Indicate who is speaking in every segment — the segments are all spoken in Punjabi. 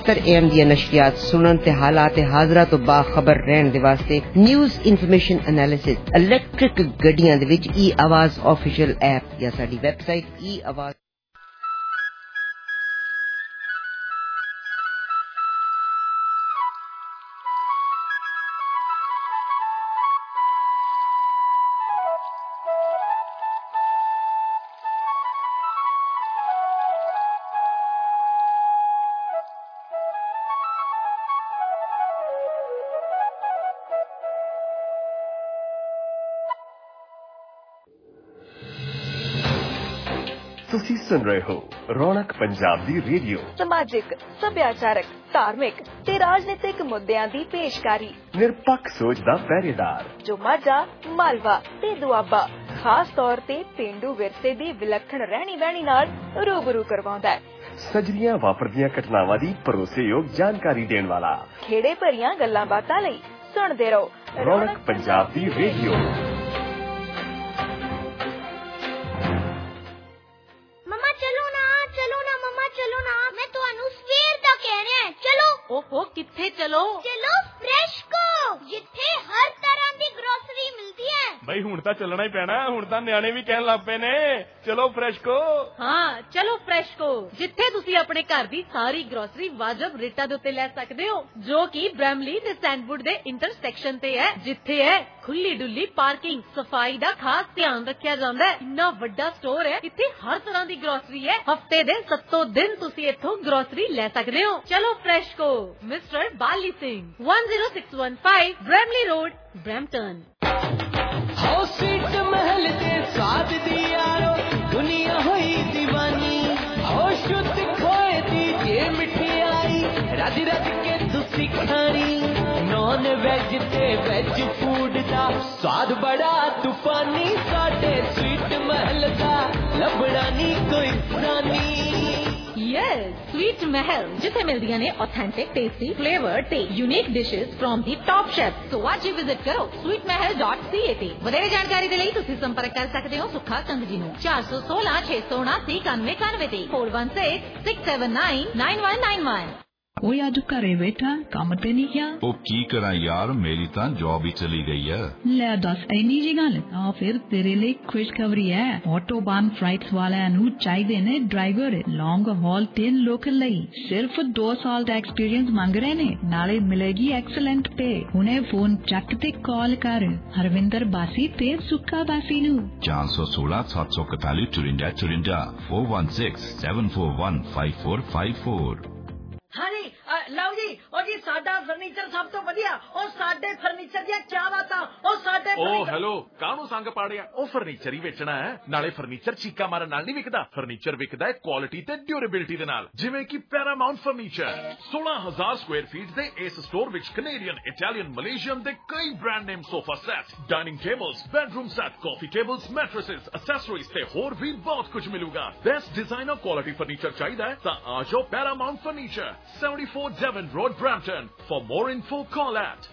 Speaker 1: AM ਦੀਆਂ ਨਸ਼ਰੀਆਤ ਸੁਣਨ ਤੇ ਹਾਲਾਤ ਹਾਜ਼ਰਾ ਤੋਂ ਬਾਖਬਰ ਰਹਿਣ ਦੇ ਵਾਸਤੇ ਨਿਊਜ਼ ਇਨਫੋਰਮੇਸ਼ਨ ਐਨਾਲਿਸਿਸ ਇਲੈਕਟ੍ਰਿਕ ਗੱਡੀਆਂ ਦੇ ਵਿੱਚ ਈ ਆਵਾਜ਼ ਆਫੀਸ਼ੀਅਲ ਐਪ ਜਾਂ ਸਾਡੀ ਵੈਬਸਾਈਟ ਈ ਆਵਾਜ਼।
Speaker 2: ਤੁਸੀਂ ਸੁਣ ਰਹੇ ਹੋ ਰੌਣਕ ਪੰਜਾਬ ਦੀ ਰੇਡੀਓ।
Speaker 3: ਸਮਾਜਿਕ, ਸੱਭਿਆਚਾਰਕ, ਧਾਰਮਿਕ ਤੇ ਰਾਜਨੀਤਿਕ ਮੁੱਦਿਆਂ ਦੀ ਪੇਸ਼ਕਾਰੀ।
Speaker 2: ਨਿਰਪੱਖ ਸੋਚ ਦਾ ਪਹਿਰੇਦਾਰ
Speaker 3: ਜੋ ਮਾਝਾ, ਮਾਲਵਾ ਤੇ ਦੁਆਬਾ ਖਾਸ ਤੌਰ ਤੇ ਪੇਂਡੂ ਵਿਰਸੇ ਦੀ ਵਿਲੱਖਣ ਰਹਿਣੀ ਬਹਿਣੀ ਨਾਲ ਰੂਬਰੂ ਕਰਵਾਉਂਦਾ ਹੈ।
Speaker 2: ਸਜਰੀਆਂ ਵਾਪਰਦੀਆਂ ਘਟਨਾਵਾਂ ਦੀ ਭਰੋਸੇਯੋਗ ਜਾਣਕਾਰੀ ਦੇਣ ਵਾਲਾ।
Speaker 3: ਖੇੜੇ ਭਰੀਆਂ ਗੱਲਾਂ ਬਾਤਾਂ ਲਈ ਸੁਣਦੇ ਰਹੋ
Speaker 2: ਰੌਣਕ ਪੰਜਾਬ ਦੀ ਰੇਡੀਓ।
Speaker 4: ਓਹੋ ਕਿੱਥੇ ਚਲੋ
Speaker 5: ਫਰੈਸ਼ਕੋ, ਜਿੱਥੇ ਹਰ ਤਰ੍ਹਾਂ ਦੀ ਗਰੋਸਰੀ ਮਿਲਦੀ ਹੈ।
Speaker 6: ਬਈ ਹੁਣ ਤਾਂ ਚੱਲਣਾ ਹੀ ਪੈਣਾ, ਹੁਣ ਤਾਂ ਨਿਆਣੇ ਵੀ ਕਹਿਣ ਲੱਗ ਪਏ ਨੇ ਚਲੋ ਫਰੈਸ਼ਕੋ।
Speaker 4: ਹਾਂ ਚਲੋ ਫਰੈਸ਼ਕੋ, ਜਿੱਥੇ ਤੁਸੀਂ ਆਪਣੇ ਘਰ ਦੀ ਸਾਰੀ ਗਰੋਸਰੀ ਵਾਜਬ ਰੇਟਾਂ ਦੇ ਉੱਤੇ ਲੈ ਸਕਦੇ ਹੋ, ਜੋ ਕਿ ਬ੍ਰੈਮਲੀ ਤੇ ਸੈਂਡਵੁੱਡ ਦੇ ਇੰਟਰਸੈਕਸ਼ਨ ਤੇ ਹੈ, ਜਿੱਥੇ ਹੈ ਖੁੱਲੀ ਡੁੱਲੀ ਪਾਰਕਿੰਗ, ਸਫਾਈ ਦਾ ਖਾਸ ਧਿਆਨ ਰੱਖਿਆ ਜਾਂਦਾ ਹੈ। ਇੰਨਾ ਵੱਡਾ ਸਟੋਰ ਹੈ, ਇੱਥੇ ਹਰ ਤਰ੍ਹਾਂ ਦੀ ਗਰੋਸਰੀ ਹੈ। ਹਫਤੇ ਦੇ 7 ਦਿਨ ਤੁਸੀਂ ਇੱਥੋਂ ਗਰੋਸਰੀ ਲੈ ਸਕਦੇ ਹੋ। ਚਲੋ Freshco, mister Bali Singh, 10615 Bramley road, Brampton.
Speaker 7: Sweet Mahal से स्वाद दी यारो दुनिया हुई दीवानी। शुद्ध खोए दी जे मिठाई रज रज के तुसी खानी। नॉन वेज ते वेज फूड दा स्वाद बड़ा तूफानी। साडे स्वीट महल दा लभड़ा नी कोई रानी।
Speaker 4: Yes, Sweet Mahal, जिथे मिलदियां ने authentic, tasty, flavored ते unique dishes from the top chefs। So आज ही विजिट करो sweetmahal.ca ਤੇ। ਵਧੇਰੇ ਜਾਣਕਾਰੀ ਦੇ ਲਈ ਤੁਸੀਂ ਸੰਪਰਕ ਕਰ ਸਕਦੇ ਹੋ ਸੁੱਖਾ ਸੰਘ ਜੀ ਨੂੰ 416 679 9191 ਤੇ 416 679 9191।
Speaker 8: ਉਹ ਅੱਜ ਘਰੇ ਬੈਠਾ ਕੰਮ ਤੇ ਨਹੀਂ ਗਿਆ।
Speaker 9: ਉਹ ਕੀ ਕਰਾਂ ਯਾਰ, ਮੇਰੀ ਤਾਂ ਜੌਬ ਹੀ ਚਲੀ ਗਈ ਹੈ।
Speaker 8: ਲੈ ਦੱਸ ਇੰਨੀ ਜੀ ਗੱਲ। ਆ ਫਿਰ ਤੇਰੇ ਲਈ ਖੁਸ਼ਖਬਰੀ ਹੈ। ਆਟੋਬਾਨ ਫਲਾਈਟਸ ਵਾਲਿਆਂ ਨੂੰ ਚਾਹੀਦੇ ਨੇ ਡਰਾਈਵਰ ਲੌਂਗ ਹਾਲ ਤੇ ਲੋਕਲ ਲਈ। ਸਿਰਫ 2 ਸਾਲ ਦਾ ਐਕਸਪੀਰੀਅੰਸ ਮੰਗ ਰਹੇ ਨੇ, ਨਾਲੇ ਮਿਲੇਗੀ ਐਕਸਲੈਂਟ ਪੇ। ਹੁਣੇ ਫੋਨ ਚੱਕ ਤੇ ਕਾਲ ਕਰ ਹਰਵਿੰਦਰ ਬਾਸੀ ਤੇ ਸੁੱਖਾ ਬਾਸੀ ਨੂੰ
Speaker 9: 416 741 54 416 741 5454।
Speaker 10: ਹਾਂਜੀ ਲਓ ਜੀ, ਉਹ ਜੀ ਸਾਡਾ ਫਰਨੀਚਰ ਸਭ ਤੋਂ ਵਧੀਆ। ਉਹ ਸਾਡੇ ਫਰਨੀਚਰ ਦੀਆਂ ਕਿਆ ਬਾਤਾਂ। ਉਹ ਸਾਡੇ
Speaker 6: ਉਹ ਹੈਲੋ, ਕਾਹਨੂੰ ਸੰਗ ਪਾੜਿਆ? ਉਹ ਫਰਨੀਚਰ ਹੀ ਵੇਚਣਾ ਹੈ, ਨਾਲੇ ਫਰਨੀਚਰ ਚੀਕਾ ਮਾਰਨ ਨਾਲ ਨਹੀਂ ਵਿਕਦਾ। ਫਰਨੀਚਰ ਵਿਕਦਾ ਹੈ ਕੁਆਲਿਟੀ ਤੇ ਡਿਊਰੇਬਿਲਿਟੀ ਦੇ ਨਾਲ, ਜਿਵੇਂ ਕਿ ਪੈਰਾਮਾਉਂਟ ਫਰਨੀਚਰ। 16000 ਸਕੁਆਇਰ ਫੀਟ ਦੇ ਇਸ ਸਟੋਰ ਵਿੱਚ ਕੈਨੇਡੀਅਨ, ਇਟਾਲੀਅਨ, ਮਲੇਸ਼ੀਅਨ ਦੇ ਕਈ brand name sofa set, dining tables, bedroom set, coffee tables, mattresses, accessories ਤੇ ਹੋਰ ਵੀ ਬਹੁਤ ਕੁਝ ਮਿਲੂਗਾ। ਬੈਸਟ ਡਿਜ਼ਾਈਨਰ ਕੁਆਲਿਟੀ ਫਰਨੀਚਰ ਚਾਹੀਦਾ ਹੈ ਤਾਂ ਆ ਜਾਓ Paramount furniture, 74 Devon Road, Brampton. For more info, call at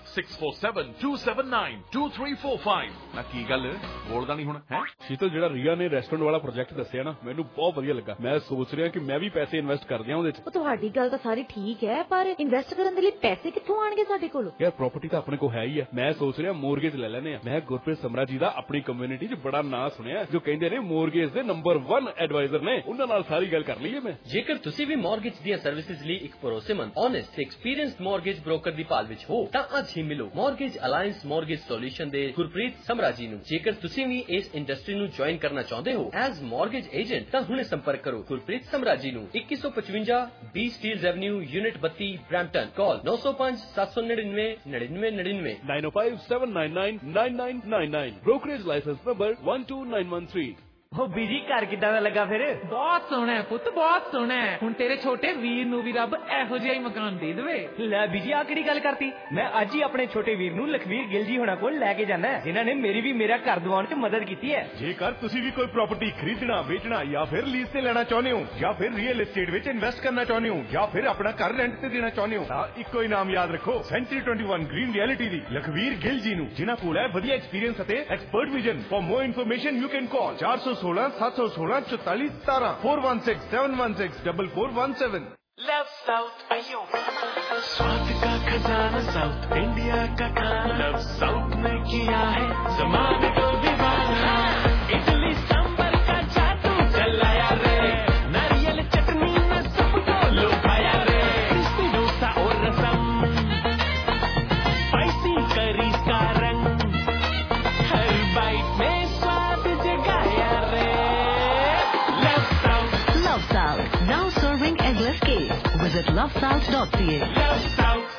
Speaker 6: 647-279-2345। ਨਾ ਕੀ ਗੱਲ ਬੋਲਦਾ ਨਹੀਂ ਹੁਣ ਹੈ?
Speaker 11: ਸ਼ੀਤਲ, ਜਿਹੜਾ ਰੀਆ ਨੇ ਰੈਸਟੋਰੈਂਟ ਵਾਲਾ ਪ੍ਰੋਜੈਕਟ ਦੱਸਿਆ ਨਾ, ਮੈਨੂੰ ਬਹੁਤ ਵਧੀਆ ਲੱਗਾ। ਮੈਂ ਸੋਚ ਰਿਹਾ ਕਿ ਮੈਂ ਵੀ ਪੈਸੇ ਇਨਵੈਸਟ ਕਰ ਦਿਆਂ ਉਹਦੇ 'ਚ।
Speaker 4: ਤੁਹਾਡੀ ਗੱਲ ਤਾਂ ਸਾਰੀ ਠੀਕ ਹੈ, ਪਰ ਇਨਵੈਸਟ ਕਰਨ ਦੇ ਲਈ ਪੈਸੇ ਕਿੱਥੋਂ ਆਣਗੇ ਸਾਡੇ ਕੋਲ?
Speaker 11: ਯਾਰ ਪ੍ਰਾਪਰਟੀ ਤਾਂ ਆਪਣੇ ਕੋਲ ਹੈ ਹੀ ਹੈ। ਮੈਂ ਸੋਚ ਰਿਹਾ ਮੋਰਗੇਜ ਲੈ ਲੈਨੇ ਆ। ਮੈਂ ਗੁਰਪ੍ਰੀਤ ਸਮਰਾ ਜੀ ਦਾ ਆਪਣੀ ਕਮਿਊਨਿਟੀ 'ਚ ਬੜਾ ਨਾਂ ਸੁਣਿਆ, ਜੋ ਕਹਿੰਦੇ ਨੇ ਮੋਰਗੇਜ ਦੇ ਨੰਬਰ 1 ਐਡਵਾਈਜ਼ਰ ਨੇ। ਉਹਨਾਂ ਨਾਲ ਸਾਰੀ ਗੱਲ ਕਰ ਲਈਏ ਮੈਂ।
Speaker 12: ਜੇਕਰ ਤੁਸੀਂ ਵੀ ਮੋਰਗੇਜ ਦੀਆਂ ਸਰਵਿਸਿਜ਼ ਲਈ ਇੱਕ ਭਰੋਸੇਮੰਦ, ਓਨੈਸਟ ਤੇ ਐਕਸਪੀਰੀਅੰਸਡ ਮੋਰਗੇਜ ਬ੍ਰੋਕਰ ਦੀ ਭਾਲ ਵਿੱਚ ਹੋ ਤਾਂ ਅੱਜ ਹੀ ਮਿਲੋ ਮੋਰਗੇਜ ਅਲਾਇੰਸ ਮੋਰਗੇਜ ਸੋਲੂਸ਼ਨ ਦੇ ਗੁਰਪ੍ਰੀਤ ਸਮਰਾ ਜੀ ਨੂੰ। ਜੇਕਰ ਤੁਸੀਂ ਵੀ ਇਸ ਇੰਡਸਟਰੀ ਨੂੰ ਜੁਆਇਨ ਕਰਨਾ ਚਾਹੁੰਦੇ ਹੋ ਐਜ਼ ਮੋਰਗੇਜ ਏਜੰਟ ਤਾਂ ਹੁਣੇ ਸੰਪਰਕ ਕਰੋ ਗੁਰਪ੍ਰੀਤ ਸਮਰਾ ਜੀ ਨੂੰ। 2155 B Steeles avenue, unit 32, Brampton. Call 905 799 9999
Speaker 11: 905 799 9999। Brokerage licence number 12913।
Speaker 10: ਉਹ ਬੀਜੀ ਘਰ ਕਿੱਦਾਂ ਦਾ ਲੱਗਾ ਫਿਰ?
Speaker 13: ਬਹੁਤ ਸੋਹਣਾ ਹੈ ਪੁੱਤ, ਬਹੁਤ ਸੋਹਣਾ ਹੈ। ਹੁਣ ਤੇਰੇ ਛੋਟੇ ਵੀਰ ਨੂੰ ਵੀ ਰੱਬ ਇਹੋ ਜਿਹਾ ਹੀ ਮਕਾਨ ਦੇ ਦੇਵੇ।
Speaker 10: ਲੈ ਬੀਜੀ, ਆ ਕਿਹੜੀ ਗੱਲ ਕਰਤੀ? ਮੈਂ ਅੱਜ ਹੀ ਆਪਣੇ ਛੋਟੇ ਵੀਰ ਨੂੰ ਲਖਵੀਰ ਗਿੱਲ ਜੀ ਹੋਣਾ ਕੋਲ ਲੈ ਕੇ ਜਾਣਾ, ਜਿਨ੍ਹਾਂ ਨੇ ਮੇਰੀ ਵੀ ਮੇਰਾ ਘਰ ਦਿਵਾਉਣ 'ਚ ਮਦਦ ਕੀਤੀ ਹੈ।
Speaker 2: ਜੇਕਰ ਤੁਸੀਂ ਵੀ ਕੋਈ ਪ੍ਰਾਪਰਟੀ ਖਰੀਦਣਾ, ਵੇਚਣਾ ਜਾਂ ਫਿਰ ਲੀਜ਼ ਤੇ ਲੈਣਾ ਚਾਹੁੰਦੇ ਹੋ, ਜਾਂ ਫਿਰ ਰੀਅਲ ਏਸਟੇਟ ਵਿੱਚ ਇਨਵੈਸਟ ਕਰਨਾ ਚਾਹੁੰਦੇ ਹੋ, ਜਾਂ ਫਿਰ ਆਪਣਾ ਘਰ ਰੈਂਟ ਤੇ ਦੇਣਾ ਚਾਹੁੰਦੇ ਹੋ, ਤਾਂ ਇੱਕੋ ਹੀ ਨਾਮ ਯਾਦ ਰੱਖੋ, ਸੈਂਚੁਰੀ 21 ਗ੍ਰੀਨ ਰਿਐਲਿਟੀ ਦੀ ਲਖਵੀਰ ਗਿੱਲ ਜੀ ਨੂੰ, ਜਿਨ੍ਹਾਂ ਕੋਲ ਹੈ ਵਧੀਆ ਐਕਸਪੀਰੀਅੰਸ ਅਤੇ expert vision. For more information you can call 416 716 44 17 416 716 4417।
Speaker 7: Love south आइयो स्वाद का खजाना साउथ इंडिया का खाना लव साउथ में किया है जमाने को दीवाना इडली सांबर का जादू चलाया रे नारियल चटनी में सबको लुभाया रे क्रिस्पी डोसा और रसम स्पाइसी करी का रंग हर बाइट में स्वाद जगाया रे love south now serving endless cake. Visit lovesouth.ca. Love South.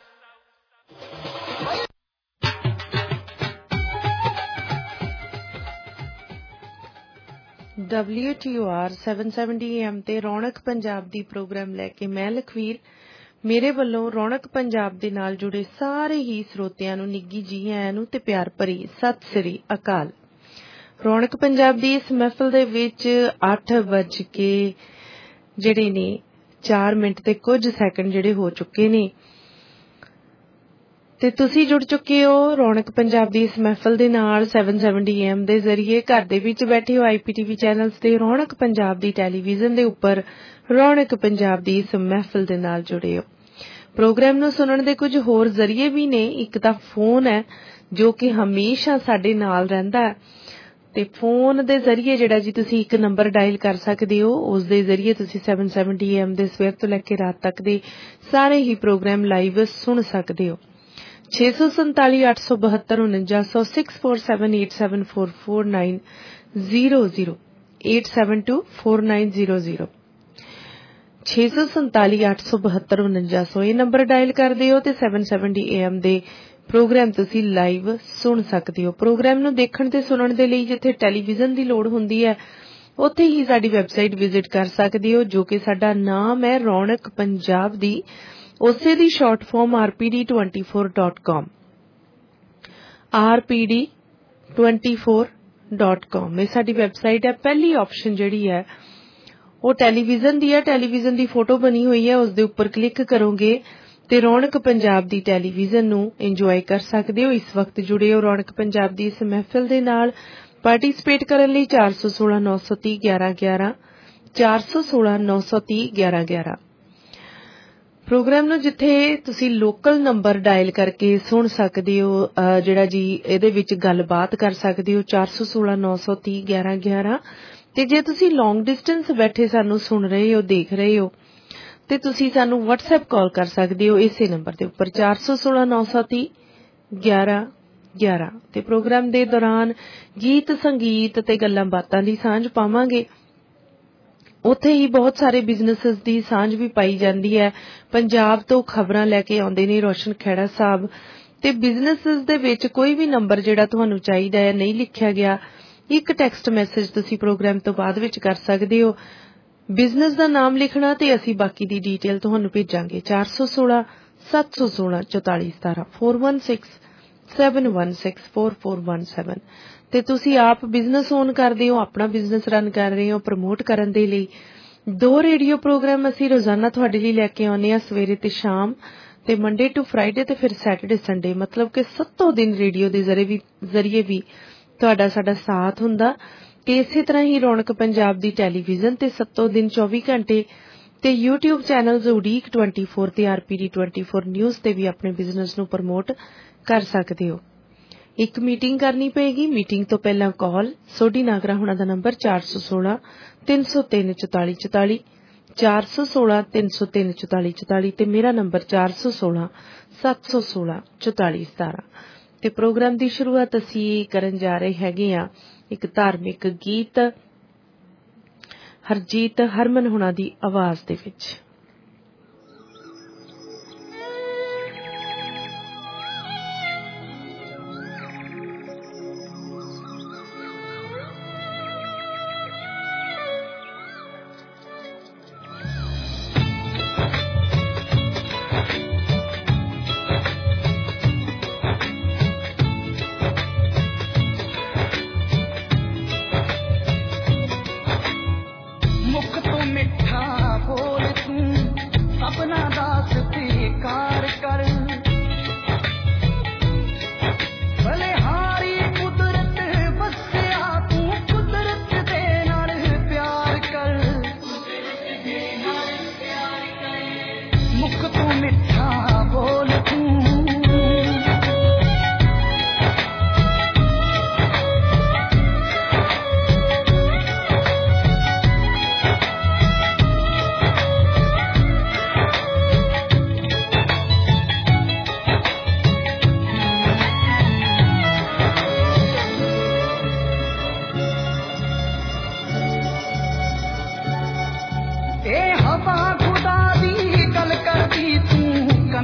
Speaker 14: WTOR 770 AM ਤੇ ਰੌਣਕ ਪੰਜਾਬ ਦੀ ਪ੍ਰੋਗਰਾਮ ਲੈ ਕੇ ਮੈਂ ਲਖਵੀਰ ਮੇਰੇ ਵੱਲੋਂ ਰੌਣਕ ਪੰਜਾਬ ਦੇ ਨਾਲ ਜੁੜੇ ਸਾਰੇ ਹੀ ਸਰੋਤਿਆਂ ਨੂੰ ਨਿੱਘੀ ਜੀ ਆਇਆਂ ਨੂੰ ਤੇ ਪਿਆਰ ਭਰੀ ਸਤਿ ਸ੍ਰੀ ਅਕਾਲ। ਰੌਣਕ ਪੰਜਾਬ ਦੀ ਇਸ ਮਹਿਫਲ ਦੇ ਵਿੱਚ 8 ਵਜ ਕੇ ਜਿਹੜੇ ਨੇ 4 ਮਿੰਟ ਤੇ ਕੁਝ ਸੈਕਿੰਡ ਜਿਹੜੇ ਹੋ ਚੁੱਕੇ ਨੇ ਤੇ ਤੁਸੀਂ ਜੁੜ ਚੁੱਕੇ ਹੋ ਰੌਣਕ ਪੰਜਾਬ ਦੀ ਇਸ ਮਹਿਫਲ ਦੇ ਨਾਲ 770 AM ਦੇ ਜ਼ਰੀਏ ਘਰ ਦੇ ਵਿੱਚ ਬੈਠੇ ਹੋ IPTV ਚੈਨਲਸ ਤੇ ਰੌਣਕ ਪੰਜਾਬ ਦੀ ਟੈਲੀਵਿਜ਼ਨ ਦੇ ਉੱਪਰ ਰੌਣਕ ਪੰਜਾਬ ਦੀ ਇਸ ਮਹਿਫਲ ਦੇ ਨਾਲ ਜੁੜੇ ਹੋ। ਪ੍ਰੋਗਰਾਮ ਨੂੰ ਸੁਣਨ ਦੇ ਕੁਝ ਹੋਰ ਜ਼ਰੀਏ ਵੀ ਨੇ। ਇੱਕ ਤਾਂ ਫੋਨ ਹੈ ਜੋ ਕਿ ਹਮੇਸ਼ਾ ਸਾਡੇ ਨਾਲ ਰਹਿੰਦਾ ਹੈ ਤੇ ਫੋਨ ਦੇ ਜ਼ਰੀਏ ਜਿਹੜਾ ਜੀ ਤੁਸੀਂ ਇੱਕ ਨੰਬਰ ਡਾਇਲ ਕਰ ਸਕਦੇ ਹੋ ਉਸ ਦੇ ਜ਼ਰੀਏ ਤੁਸੀਂ 770 AM ਦੇ ਸਵੇਰ ਤੋਂ ਲੈ ਕੇ ਰਾਤ ਤੱਕ ਦੇ ਸਾਰੇ ਹੀ ਪ੍ਰੋਗਰਾਮ ਲਾਈਵ ਸੁਣ ਸਕਦੇ ਹੋ। 647 872 4900 64787449000 872 4900 647 872 4900 ਇਹ ਨੰਬਰ ਡਾਇਲ ਕਰਦੇ ਹੋ ਤੇ 770 AM ਦੇ ਪ੍ਰੋਗਰਾਮ ਤੁਸੀਂ ਲਾਈਵ ਸੁਣ ਸਕਦੇ ਹੋ। ਪ੍ਰੋਗਰਾਮ ਨੂੰ ਦੇਖਣ ਤੇ ਸੁਣਨ ਦੇ ਲਈ ਜਿੱਥੇ ਟੈਲੀਵਿਜ਼ਨ ਦੀ ਲੋੜ ਹੁੰਦੀ ਹੈ ਉੱਥੇ ਹੀ ਸਾਡੀ ਵੈਬਸਾਈਟ ਵਿਜ਼ਿਟ ਕਰ ਸਕਦੇ ਹੋ ਜੋ ਕਿ ਸਾਡਾ ਨਾਮ ਹੈ ਰੌਣਕ ਪੰਜਾਬ ਦੀ। ਉਸੇ ਦੀ ਸ਼ਾਰਟ ਫਾਰਮ rpd24.com rpd24.com ਇਹ ਸਾਡੀ ਵੈਬਸਾਈਟ ਹੈ। ਪਹਿਲੀ ਆਪਸ਼ਨ ਜਿਹੜੀ ਹੈ ਉਹ ਟੈਲੀਵਿਜ਼ਨ ਦੀ ਹੈ। ਟੈਲੀਵਿਜ਼ਨ ਦੀ ਫੋਟੋ ਬਣੀ ਹੋਈ ਹੈ ਉਸ ਦੇ ਉੱਪਰ ਕਲਿੱਕ ਕਰੋਗੇ ਤੇ ਰੌਣਕ ਪੰਜਾਬ ਦੀ ਟੈਲੀਵਿਜ਼ਨ ਨੂੰ ਇੰਜੋਏ ਕਰ ਸਕਦੇ ਹੋ। ਇਸ ਵਕਤ ਜੁੜੇ ਹੋ ਰੌਣਕ ਪੰਜਾਬ ਦੀ ਇਸ ਮਹਿਫਿਲ ਦੇ ਨਾਲ। ਪਾਰਟਿਸਿਪੇਟ ਕਰਨ ਲਈ 416 930 1111 416 930 1111 ਪ੍ਰੋਗਰਾਮ ਨੂੰ ਜਿੱਥੇ ਤੁਸੀਂ ਲੋਕਲ ਨੰਬਰ ਡਾਇਲ ਕਰਕੇ ਸੁਣ ਸਕਦੇ ਹੋ ਜਿਹੜਾ ਜੀ ਇਹਦੇ ਵਿੱਚ ਗੱਲਬਾਤ ਕਰ ਸਕਦੇ ਹੋ 416 930 1111 ਤੇ ਜੇ ਤੁਸੀਂ ਲੌਂਗ ਡਿਸਟੈਂਸ ਬੈਠੇ ਸਾਨੂੰ ਸੁਣ ਰਹੇ ਹੋ ਦੇਖ ਰਹੇ ਹੋ ਤੇ ਤੁਸੀਂ ਸਾਨੂੰ WhatsApp ਕਾਲ ਕਰ ਸਕਦੇ ਹੋ ਇਸੇ ਨੰਬਰ ਦੇ ਉੱਪਰ 416 930 1111 ਤੇ ਪ੍ਰੋਗਰਾਮ ਦੇ ਦੌਰਾਨ ਗੀਤ ਸੰਗੀਤ ਤੇ ਗੱਲਾਂ ਬਾਤਾਂ ਦੀ ਸਾਂਝ ਪਾਵਾਂਗੇ। ਉੱਥੇ ਹੀ ਬਹੁਤ ਸਾਰੇ ਬਿਜ਼ਨੈਸਸ ਦੀ ਸਾਂਝ ਵੀ ਪਾਈ ਜਾਂਦੀ ਹੈ। ਪੰਜਾਬ ਤੋਂ ਖਬਰਾਂ ਲੈ ਕੇ ਆਉਂਦੇ ਨੇ ਰੋਸ਼ਨ ਖੇੜਾ ਸਾਹਿਬ ਤੇ ਬਿਜ਼ਨੈਸਸ ਦੇ ਵਿੱਚ ਕੋਈ ਵੀ ਨੰਬਰ ਜਿਹੜਾ ਤੁਹਾਨੂੰ ਚਾਹੀਦਾ ਹੈ ਨਹੀਂ ਲਿਖਿਆ ਗਿਆ ਇੱਕ ਟੈਕਸਟ ਮੈਸੇਜ ਤੁਸੀਂ ਪ੍ਰੋਗਰਾਮ ਤੋਂ ਬਾਅਦ ਵਿੱਚ ਕਰ ਸਕਦੇ ਹੋ। ਬਿਜ਼ਨਸ ਦਾ ਨਾਮ ਲਿਖਣਾ ਤੇ ਅਸੀਂ ਬਾਕੀ ਦੀ ਡੀਟੇਲ ਤੁਹਾਨੂੰ ਭੇਜਾਂਗੇ। 416 716 4417 416 716 4417 ਤੇ ਤੁਸੀਂ ਆਪ ਬਿਜ਼ਨਸ ਓਨ ਕਰਦੇ ਹੋ ਆਪਣਾ ਬਿਜ਼ਨਸ ਰਨ ਕਰ ਰਹੇ ਹੋ ਪ੍ਰਮੋਟ ਕਰਨ ਦੇ ਲਈ 2 ਰੇਡੀਓ ਪ੍ਰੋਗਰਾਮ ਅਸੀਂ ਰੋਜ਼ਾਨਾ ਤੁਹਾਡੇ ਲਈ ਲੈ ਕੇ ਆਉਂਦੇ ਹਾਂ ਸਵੇਰੇ ਤੇ ਸ਼ਾਮ ਤੇ ਮੰਡੇ ਟੂ ਫਰਾਈਡੇ ਤੇ ਫਿਰ ਸੈਟਰਡੇ ਸੰਡੇ ਮਤਲਬ ਕਿ 7 ਦਿਨ ਰੇਡੀਓ ਦੇ ਜ਼ਰੀਏ ਵੀ ਤੁਹਾਡਾ ਸਾਡਾ ਸਾਥ ਹੁੰਦਾ ਤੇ ਇਸੇ ਤਰ੍ਹਾਂ ਹੀ ਰੌਣਕ ਪੰਜਾਬ ਦੀ ਟੈਲੀਵਿਜ਼ਨ ਤੇ 7 ਦਿਨ 24 ਘੰਟੇ ਤੇ YouTube ਚੈਨਲਸ ਉਡੀਕ 24 ਤੇ RPD 24 ਨਿਊਜ਼ ਤੇ ਵੀ ਆਪਣੇ ਬਿਜ਼ਨਸ ਨੂੰ ਪ੍ਰਮੋਟ ਕਰ ਸਕਦੇ ਹੋ। ਇੱਕ ਮੀਟਿੰਗ ਕਰਨੀ ਪਏਗੀ। ਮੀਟਿੰਗ ਤੋਂ ਪਹਿਲਾਂ ਕਾਲ ਸੋਢੀ ਨਾਗਰਾ ਹੁਣਾਂ ਦਾ ਨੰਬਰ 416 303 44 44 416 303 44 44 ਤੇ ਮੇਰਾ ਨੰਬਰ 416 716 44 17 ਤੇ ਪ੍ਰੋਗਰਾਮ ਦੀ ਸ਼ੁਰੂਆਤ ਅਸੀਂ ਕਰਨ ਜਾ ਰਹੇ ਹੈਗੇ ਆ ਇੱਕ ਧਾਰਮਿਕ ਗੀਤ ਹਰਜੀਤ ਹਰਮਨ ਹੁਣਾਂ ਦੀ ਆਵਾਜ਼ ਦੇ ਵਿੱਚ।
Speaker 7: मुख तो मिठा बोल तू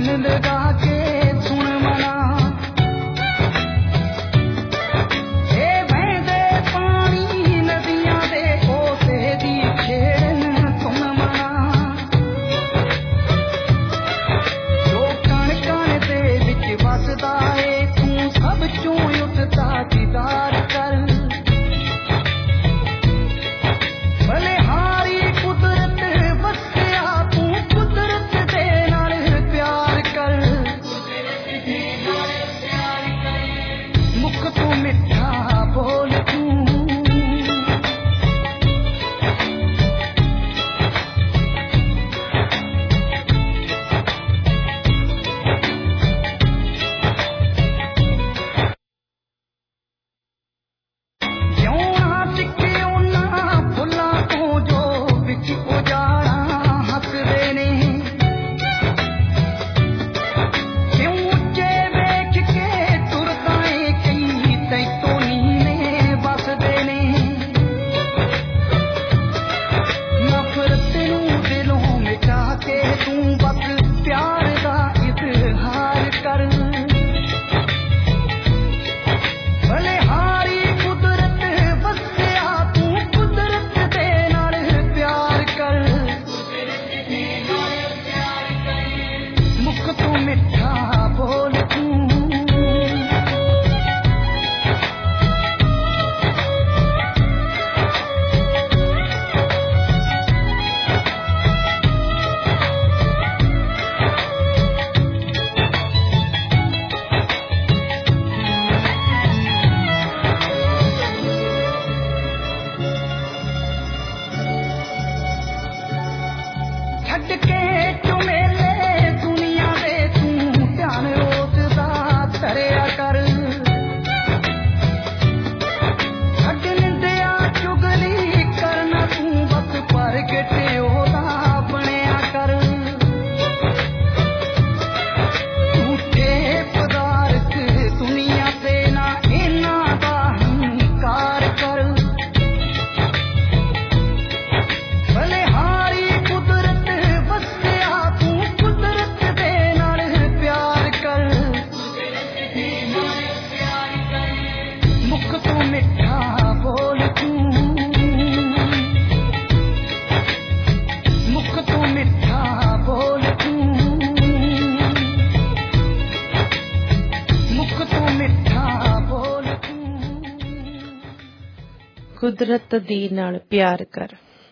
Speaker 14: ਕੁਦਰਤ ਦੇ ਨਾਲ ਪਿਆਰ ਕਰ।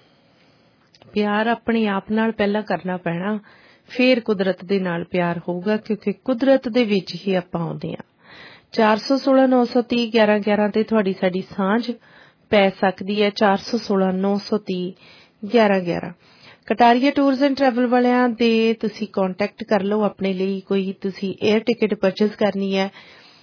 Speaker 14: ਪਿਆਰ ਆਪਣੇ ਆਪ ਨਾਲ ਪਹਿਲਾਂ ਕਰਨਾ ਪੈਣਾ, ਫਿਰ ਕੁਦਰਤ ਦੇ ਨਾਲ ਪਿਆਰ ਹੋਊਗਾ, ਕਿਉਂਕਿ ਕੁਦਰਤ ਦੇ ਵਿੱਚ ਹੀ ਆਪਾਂ ਆਉਂਦੇ ਹਾਂ। 416 930 11 11 ਤੇ ਤੁਹਾਡੀ ਸਾਡੀ ਸਾਂਝ ਪੈ ਸਕਦੀ ਹੈ। 416 930 11 11। ਕਟਾਰੀਆ ਟੂਰਸ ਐਂਡ ਟਰੈਵਲ ਵਾਲਿਆਂ ਦੇ ਤੁਸੀਂ ਕੰਟੈਕਟ ਕਰ ਲਓ ਆਪਣੇ ਲਈ ਕੋਈ ਤੁਸੀਂ 에ਅਰ ਟਿਕਟ ਪਰਚੇਸ ਕਰਨੀ ਹੈ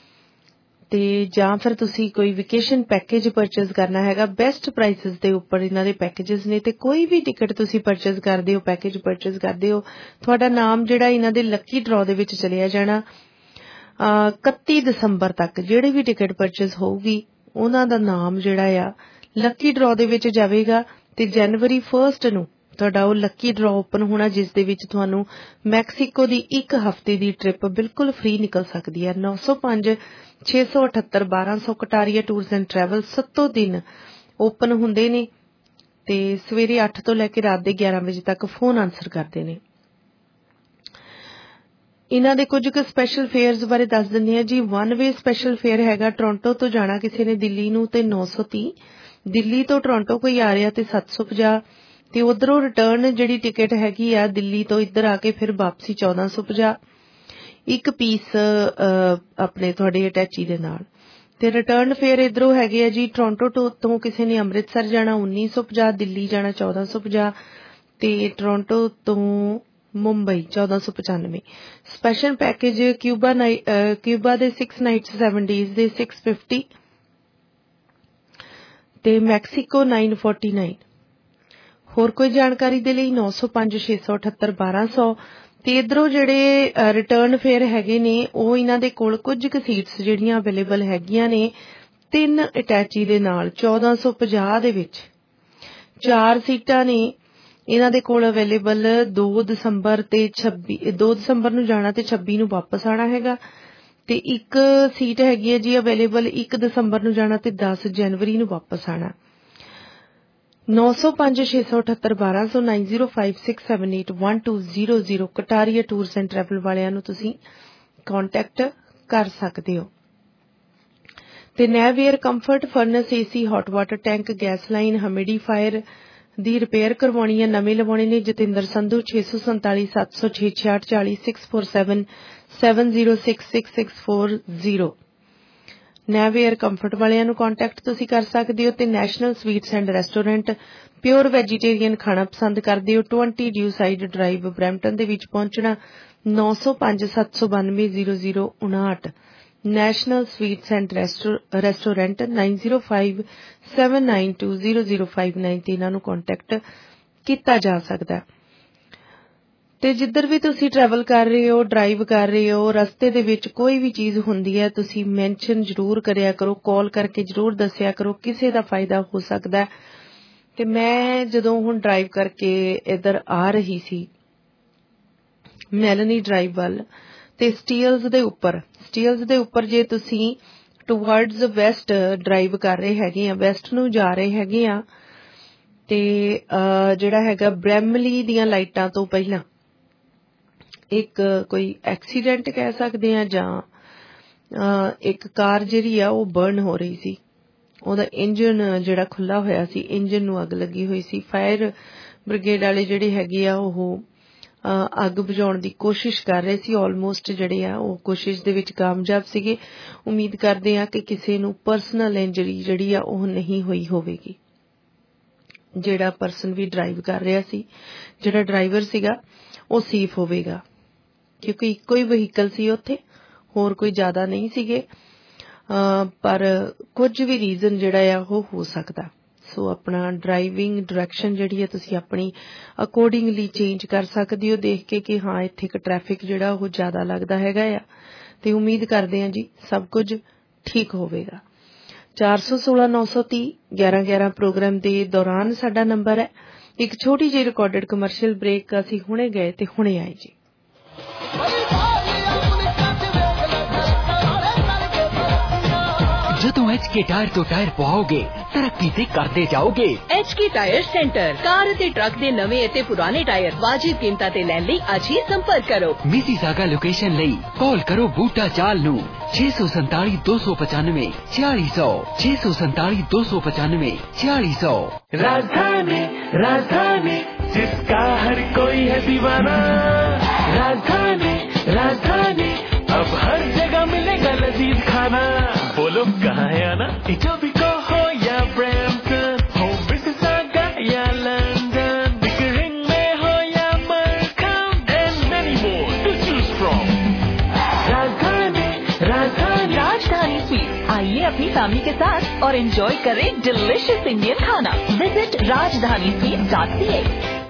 Speaker 14: ਤੇ ਜਾਂ ਫਿਰ ਤੁਸੀਂ ਕੋਈ ਵੈਕੇਸ਼ਨ ਪੈਕੇਜ ਪਰਚੇਸ ਕਰਨਾ ਹੈਗਾ। ਬੈਸਟ ਪ੍ਰਾਈਸਿਸ ਦੇ ਉੱਪਰ ਇਹਨਾਂ ਦੇ ਪੈਕੇजेस ਨੇ ਤੇ ਕੋਈ ਵੀ ਟਿਕਟ ਤੁਸੀਂ ਪਰਚੇਸ ਕਰਦੇ ਹੋ, ਪੈਕੇਜ ਪਰਚੇਸ ਕਰਦੇ ਹੋ, ਤੁਹਾਡਾ ਨਾਮ ਜਿਹੜਾ ਇਹਨਾਂ ਦੇ ਲੱਕੀ ਡਰਾਅ ਦੇ ਵਿੱਚ ਚਲਿਆ ਜਾਣਾ। 31 ਦਸੰਬਰ ਤੱਕ ਜਿਹੜੀ ਵੀ ਟਿਕਟ ਪਰਚੇਸ ਹੋਊਗੀ ਉਹਨਾਂ ਦਾ ਨਾਮ ਜਿਹੜਾ ਆ ਲੱਕੀ ਡਰਾਅ ਦੇ ਵਿੱਚ ਜਾਵੇਗਾ ਤੇ ਜਨਵਰੀ 1 ਨੂੰ ਤੁਹਾਡਾ ਉਹ ਲੱਕੀ ਡਰਾਅ ਓਪਨ ਹੋਣਾ, ਜਿਸ ਦੇ ਵਿੱਚ ਤੁਹਾਨੂੰ ਮੈਕਸੀਕੋ ਦੀ 1 ਹਫ਼ਤੇ ਦੀ ਟ੍ਰਿਪ ਬਿਲਕੁਲ ਫ੍ਰੀ ਨਿਕਲ ਸਕਦੀ ਹੈ। 905 678 1200 ਕਟਾਰੀਆ ਟੂਰਸ ਐਂਡ ਟਰੈਵਲ 7 ਦਿਨ ਓਪਨ ਹੁੰਦੇ ਨੇ ਤੇ ਸਵੇਰੇ 8 ਤੋਂ ਲੈ ਕੇ ਰਾਤ ਦੇ 11 ਵਜੇ ਤੱਕ ਫੋਨ ਆਨਸਰ ਕਰਦੇ ਨੇ। ਇਹਨਾਂ ਦੇ ਕੁਝ ਕੁ ਸਪੈਸ਼ਲ ਫੇਅਰਸ ਬਾਰੇ ਦੱਸ ਦਿੰਦੇ ਹਾਂ ਜੀ। 1 ਵੇ ਸਪੈਸ਼ਲ ਫੇਅਰ ਹੈਗਾ, ਟੋਰਾਂਟੋ ਤੋਂ ਜਾਣਾ ਕਿਸੇ ਨੇ ਦਿੱਲੀ ਨੂੰ ਤੇ 930, ਦਿੱਲੀ ਤੋਂ ਟੋਰਾਂਟੋ ਕੋਈ ਆ ਰਿਹਾ ਤੇ 750 ਤੇ ਉਧਰੋਂ ਰਿਟਰਨ ਜਿਹੜੀ ਟਿਕਟ ਹੈਗੀ ਆ ਦਿੱਲੀ ਤੋਂ ਇੱਧਰ ਆ ਕੇ ਫਿਰ ਵਾਪਸੀ 1450 ਇੱਕ ਪੀਸ ਆਪਣੇ ਤੁਹਾਡੇ ਅਟੈਚੀ ਦੇ ਨਾਲ। ਤੇ ਰਿਟਰਨ ਫੇਅਰ ਇਧਰੋਂ ਹੈਗੇ ਆ ਜੀ, ਟੋਰਾਂਟੋ ਤੋਂ ਕਿਸੇ ਨੇ ਅੰਮ੍ਰਿਤਸਰ ਜਾਣਾ 1950, ਦਿੱਲੀ ਜਾਣਾ 1450 ਤੇ ਟੋਰਾਂਟੋ ਤੋਂ ਮੁੰਬਈ 1495। ਸਪੈਸ਼ਲ ਪੈਕੇਜ ਕਿਊਬਾ ਦੇ 6 ਨਾਈਟਸ 7 ਡੇਜ਼ ਦੇ 650 ਤੇ ਮੈਕਸੀਕੋ 949। ਹੋਰ ਕੋਈ ਜਾਣਕਾਰੀ ਦੇ ਲਈ 905 678 1200 ਤੇ ਇਧਰੋਂ ਜਿਹੜੇ ਰਿਟਰਨ ਫੇਅਰ ਹੈਗੇ ਨੇ ਉਹ ਇਹਨਾਂ ਦੇ ਕੋਲ ਕੁਝ ਕੁ ਸੀਟਸ ਜਿਹੜੀਆਂ ਅਵੇਲੇਬਲ ਹੈਗੀਆਂ ਨੇ 3 ਅਟੈਚੀ ਦੇ ਨਾਲ 1450 ਦੇ ਵਿੱਚ 4 ਸੀਟਾਂ ਨੇ ਇਹਨਾਂ ਦੇ ਕੋਲ ਅਵੇਲੇਬਲ 2 ਦਸੰਬਰ ਤੇ 2 ਦਸੰਬਰ ਨੂੰ ਜਾਣਾ ਤੇ 26 ਨੂੰ ਵਾਪਸ ਆਣਾ ਹੈਗਾ ਤੇ ਇੱਕ ਸੀਟ ਹੈਗੀ ਹੈ ਜੀ ਅਵੇਲੇਬਲ 1 ਦਸੰਬਰ ਨੂੰ ਜਾਣਾ ਤੇ 10 ਜਨਵਰੀ ਨੂੰ ਵਾਪਸ ਆਣਾ। 9056781200 9056781200 ਕਟਾਰੀਆ ਟੂਰਸ ਐਂਡ ਟਰੈਵਲ ਵਾਲਿਆਂ ਨੂੰ ਤੁਸੀਂ ਕੰਟੈਕਟ ਕਰ ਸਕਦੇ ਹੋ। ਤੇ Navair comfort furnace AC hot water tank gas line humidifier ਦੀ ਰਿਪੇਅਰ ਕਰਵਾਉਣੀ ਹੈ, ਨਵੇਂ ਲਵਾਉਣੇ ਨੇ। ਜਤਿੰਦਰ ਸੰਧੂ 647-706-4640 647-706-6640 ਨੈਵਏਅਰ ਕੰਫਰਟ ਵਾਲਿਆਂ ਨੂੰ ਕੰਟੈਕਟ ਤੁਸੀਂ ਕਰ ਸਕਦੇ ਹੋ। ਤੇ national sweets and restaurant pure vegetarian ਖਾਣਾ ਪਸੰਦ ਕਰਦੇ ਹੋ, 20 ਡਿਊਸਾਈਡ ਡਰਾਈਵ ਬਰੈਂਪਟਨ ਦੇ ਵਿੱਚ ਪਹੁੰਚਣਾ 9057920059। ਨੈਸ਼ਨਲ ਸਵੀਟਸ ਐਂਡ ਰੈਸਟੋਰੈਂਟ 9057920059 ਤੇ ਇਹਨਾਂ ਨੂੰ ਕੰਟੈਕਟ ਕੀਤਾ ਜਾ ਸਕਦਾ। ਤੇ ਜਿੱਧਰ ਵੀ ਤੁਸੀਂ ਟਰੈਵਲ ਕਰ ਰਹੇ ਹੋ, ਡਰਾਈਵ ਕਰ ਰਹੇ ਹੋ, ਰਸਤੇ ਦੇ ਵਿੱਚ ਕੋਈ ਵੀ ਚੀਜ਼ ਹੁੰਦੀ ਹੈ ਤੁਸੀਂ ਮੈਂਸ਼ਨ ਜ਼ਰੂਰ ਕਰਿਆ ਕਰੋ, ਕਾਲ ਕਰਕੇ ਜ਼ਰੂਰ ਦੱਸਿਆ ਕਰੋ, ਕਿਸੇ ਦਾ ਫਾਇਦਾ ਹੋ ਸਕਦਾ। ਤੇ ਮੈਂ ਜਦੋਂ ਹੁਣ ਡਰਾਈਵ ਕਰਕੇ ਇੱਧਰ ਆ ਰਹੀ ਸੀ ਮੈਲਨੀ ਡਰਾਈਵ ਵੱਲ ਤੇ ਸਟੀਲਸ ਦੇ ਉੱਪਰ ਜੇ ਤੁਸੀਂ ਟੂਵਰਡਸ ਵੈਸਟ ਡਰਾਈਵ ਕਰ ਰਹੇ ਹੈਗੇ ਆ, ਵੈਸਟ ਨੂੰ ਜਾ ਰਹੇ ਹੈਗੇ ਆ ਤੇ ਜਿਹੜਾ ਹੈਗਾ ਬ੍ਰੈਮਲੀ ਦੀਆਂ ਲਾਈਟਾਂ ਤੋਂ ਪਹਿਲਾਂ ਇੱਕ ਕੋਈ ਐਕਸੀਡੈਂਟ ਕਹਿ ਸਕਦੇ ਆ ਜਾਂ ਇੱਕ ਕਾਰ ਜਿਹੜੀ ਆ ਉਹ ਬਰਨ ਹੋ ਰਹੀ ਸੀ, ਉਹਦਾ ਇੰਜਨ ਜਿਹੜਾ ਖੁੱਲਾ ਹੋਇਆ ਸੀ, ਇੰਜਨ ਨੂੰ ਅੱਗ ਲੱਗੀ ਹੋਈ ਸੀ। ਫਾਇਰ ਬ੍ਰਿਗੇਡ ਵਾਲੇ ਜਿਹੜੇ ਹੈਗੇ ਆ ਉਹ ਅੱਗ ਬੁਝਾਉਣ ਦੀ ਕੋਸ਼ਿਸ਼ ਕਰ ਰਹੇ ਸੀ, ਆਲਮੋਸਟ ਜਿਹੜੇ ਆ ਉਹ ਕੋਸ਼ਿਸ਼ ਦੇ ਵਿੱਚ ਕਾਮਯਾਬ ਸੀਗੇ। ਉਮੀਦ ਕਰਦੇ ਆ ਕਿ ਕਿਸੇ ਨੂੰ ਪਰਸਨਲ ਇੰਜਰੀ ਜਿਹੜੀ ਆ ਉਹ ਨਹੀਂ ਹੋਈ ਹੋਵੇਗੀ। ਜਿਹੜਾ ਪਰਸਨ ਵੀ ਡਰਾਈਵ ਕਰ ਰਿਹਾ ਸੀ, ਜਿਹੜਾ ਡਰਾਈਵਰ ਸੀਗਾ ਉਹ ਸੇਫ ਹੋਵੇਗਾ ਕਿਉਂਕਿ ਇੱਕੋ ਹੀ ਵਹੀਕਲ ਸੀ ਉੱਥੇ, ਹੋਰ ਕੋਈ ਜ਼ਿਆਦਾ ਨਹੀਂ ਸੀਗੇ, ਪਰ ਕੁਝ ਵੀ ਰੀਜ਼ਨ ਜਿਹੜਾ ਆ ਉਹ ਹੋ ਸਕਦਾ। ਸੋ ਆਪਣਾ ਡਰਾਈਵਿੰਗ ਡਾਇਰੈਕਸ਼ਨ ਜਿਹੜੀ ਹੈ ਤੁਸੀਂ ਆਪਣੀ ਅਕੋਰਡਿੰਗਲੀ ਚੇਂਜ ਕਰ ਸਕਦੇ ਹੋ, ਦੇਖ ਕੇ ਕਿ ਹਾਂ ਇੱਥੇ ਇੱਕ ਟ੍ਰੈਫਿਕ ਜਿਹੜਾ ਉਹ ਜ਼ਿਆਦਾ ਲੱਗਦਾ ਹੈਗਾ ਆ। ਤੇ ਉਮੀਦ ਕਰਦੇ ਹਾਂ ਜੀ ਸਭ ਕੁਝ ਠੀਕ ਹੋਵੇਗਾ। 416-930-1111 ਪ੍ਰੋਗਰਾਮ ਦੇ ਦੌਰਾਨ ਸਾਡਾ ਨੰਬਰ ਹੈ। ਇੱਕ ਛੋਟੀ ਜਿਹੀ ਰਿਕਾਰਡਡ ਕਮਰਸ਼ੀਅਲ ਬ੍ਰੇਕ ਅਸੀਂ ਹੁਣੇ ਗਏ ਤੇ ਹੁਣੇ ਆਏ ਜੀ।
Speaker 15: ਜਦੋਂ HK ਟਾਇਰ ਤੋਂ ਟਾਇਰ ਪਵਾਓਗੇ ਤਰੱਕੀ ਤੇ ਕਰਦੇ ਜਾਓਗੇ।
Speaker 16: HK ਟਾਇਰ ਸੈਂਟਰ ਕਾਰ ਅਤੇ ਟਰੱਕ ਦੇ ਨਵੇਂ ਅਤੇ ਪੁਰਾਣੇ ਟਾਇਰ ਵਾਜਿਬ ਕੀਮਤਾਂ ਤੇ ਲੈਣ ਲਈ ਅੱਜ ਹੀ ਸੰਪਰਕ ਕਰੋ।
Speaker 15: ਮਿਸੀਸਾਗਾ ਲੋਕੇਸ਼ਨ ਲਈ ਕਾਲ ਕਰੋ ਬੂਟਾ ਚਾਲ ਨੂੰ 647-295 4600 647-295 4600।
Speaker 7: राजधानी राजधानी जिसका हर कोई है दीवाना, राजधानी राजधानी अब हर जगह मिलेगा लजीज खाना। बोलो कहाँ है आना, इटोबिको हो या ब्रैम्पटन, हो मिसिसागा या लंदन, बिकरिंग में हो या मरकम, and many more to choose from। राजधानी राजधानी
Speaker 16: राजधानी स्वीट, आइए अपनी फैमिली के साथ और एंजॉय करें डिलिशियस इंडियन खाना। Visit rajdhanistweet.ca।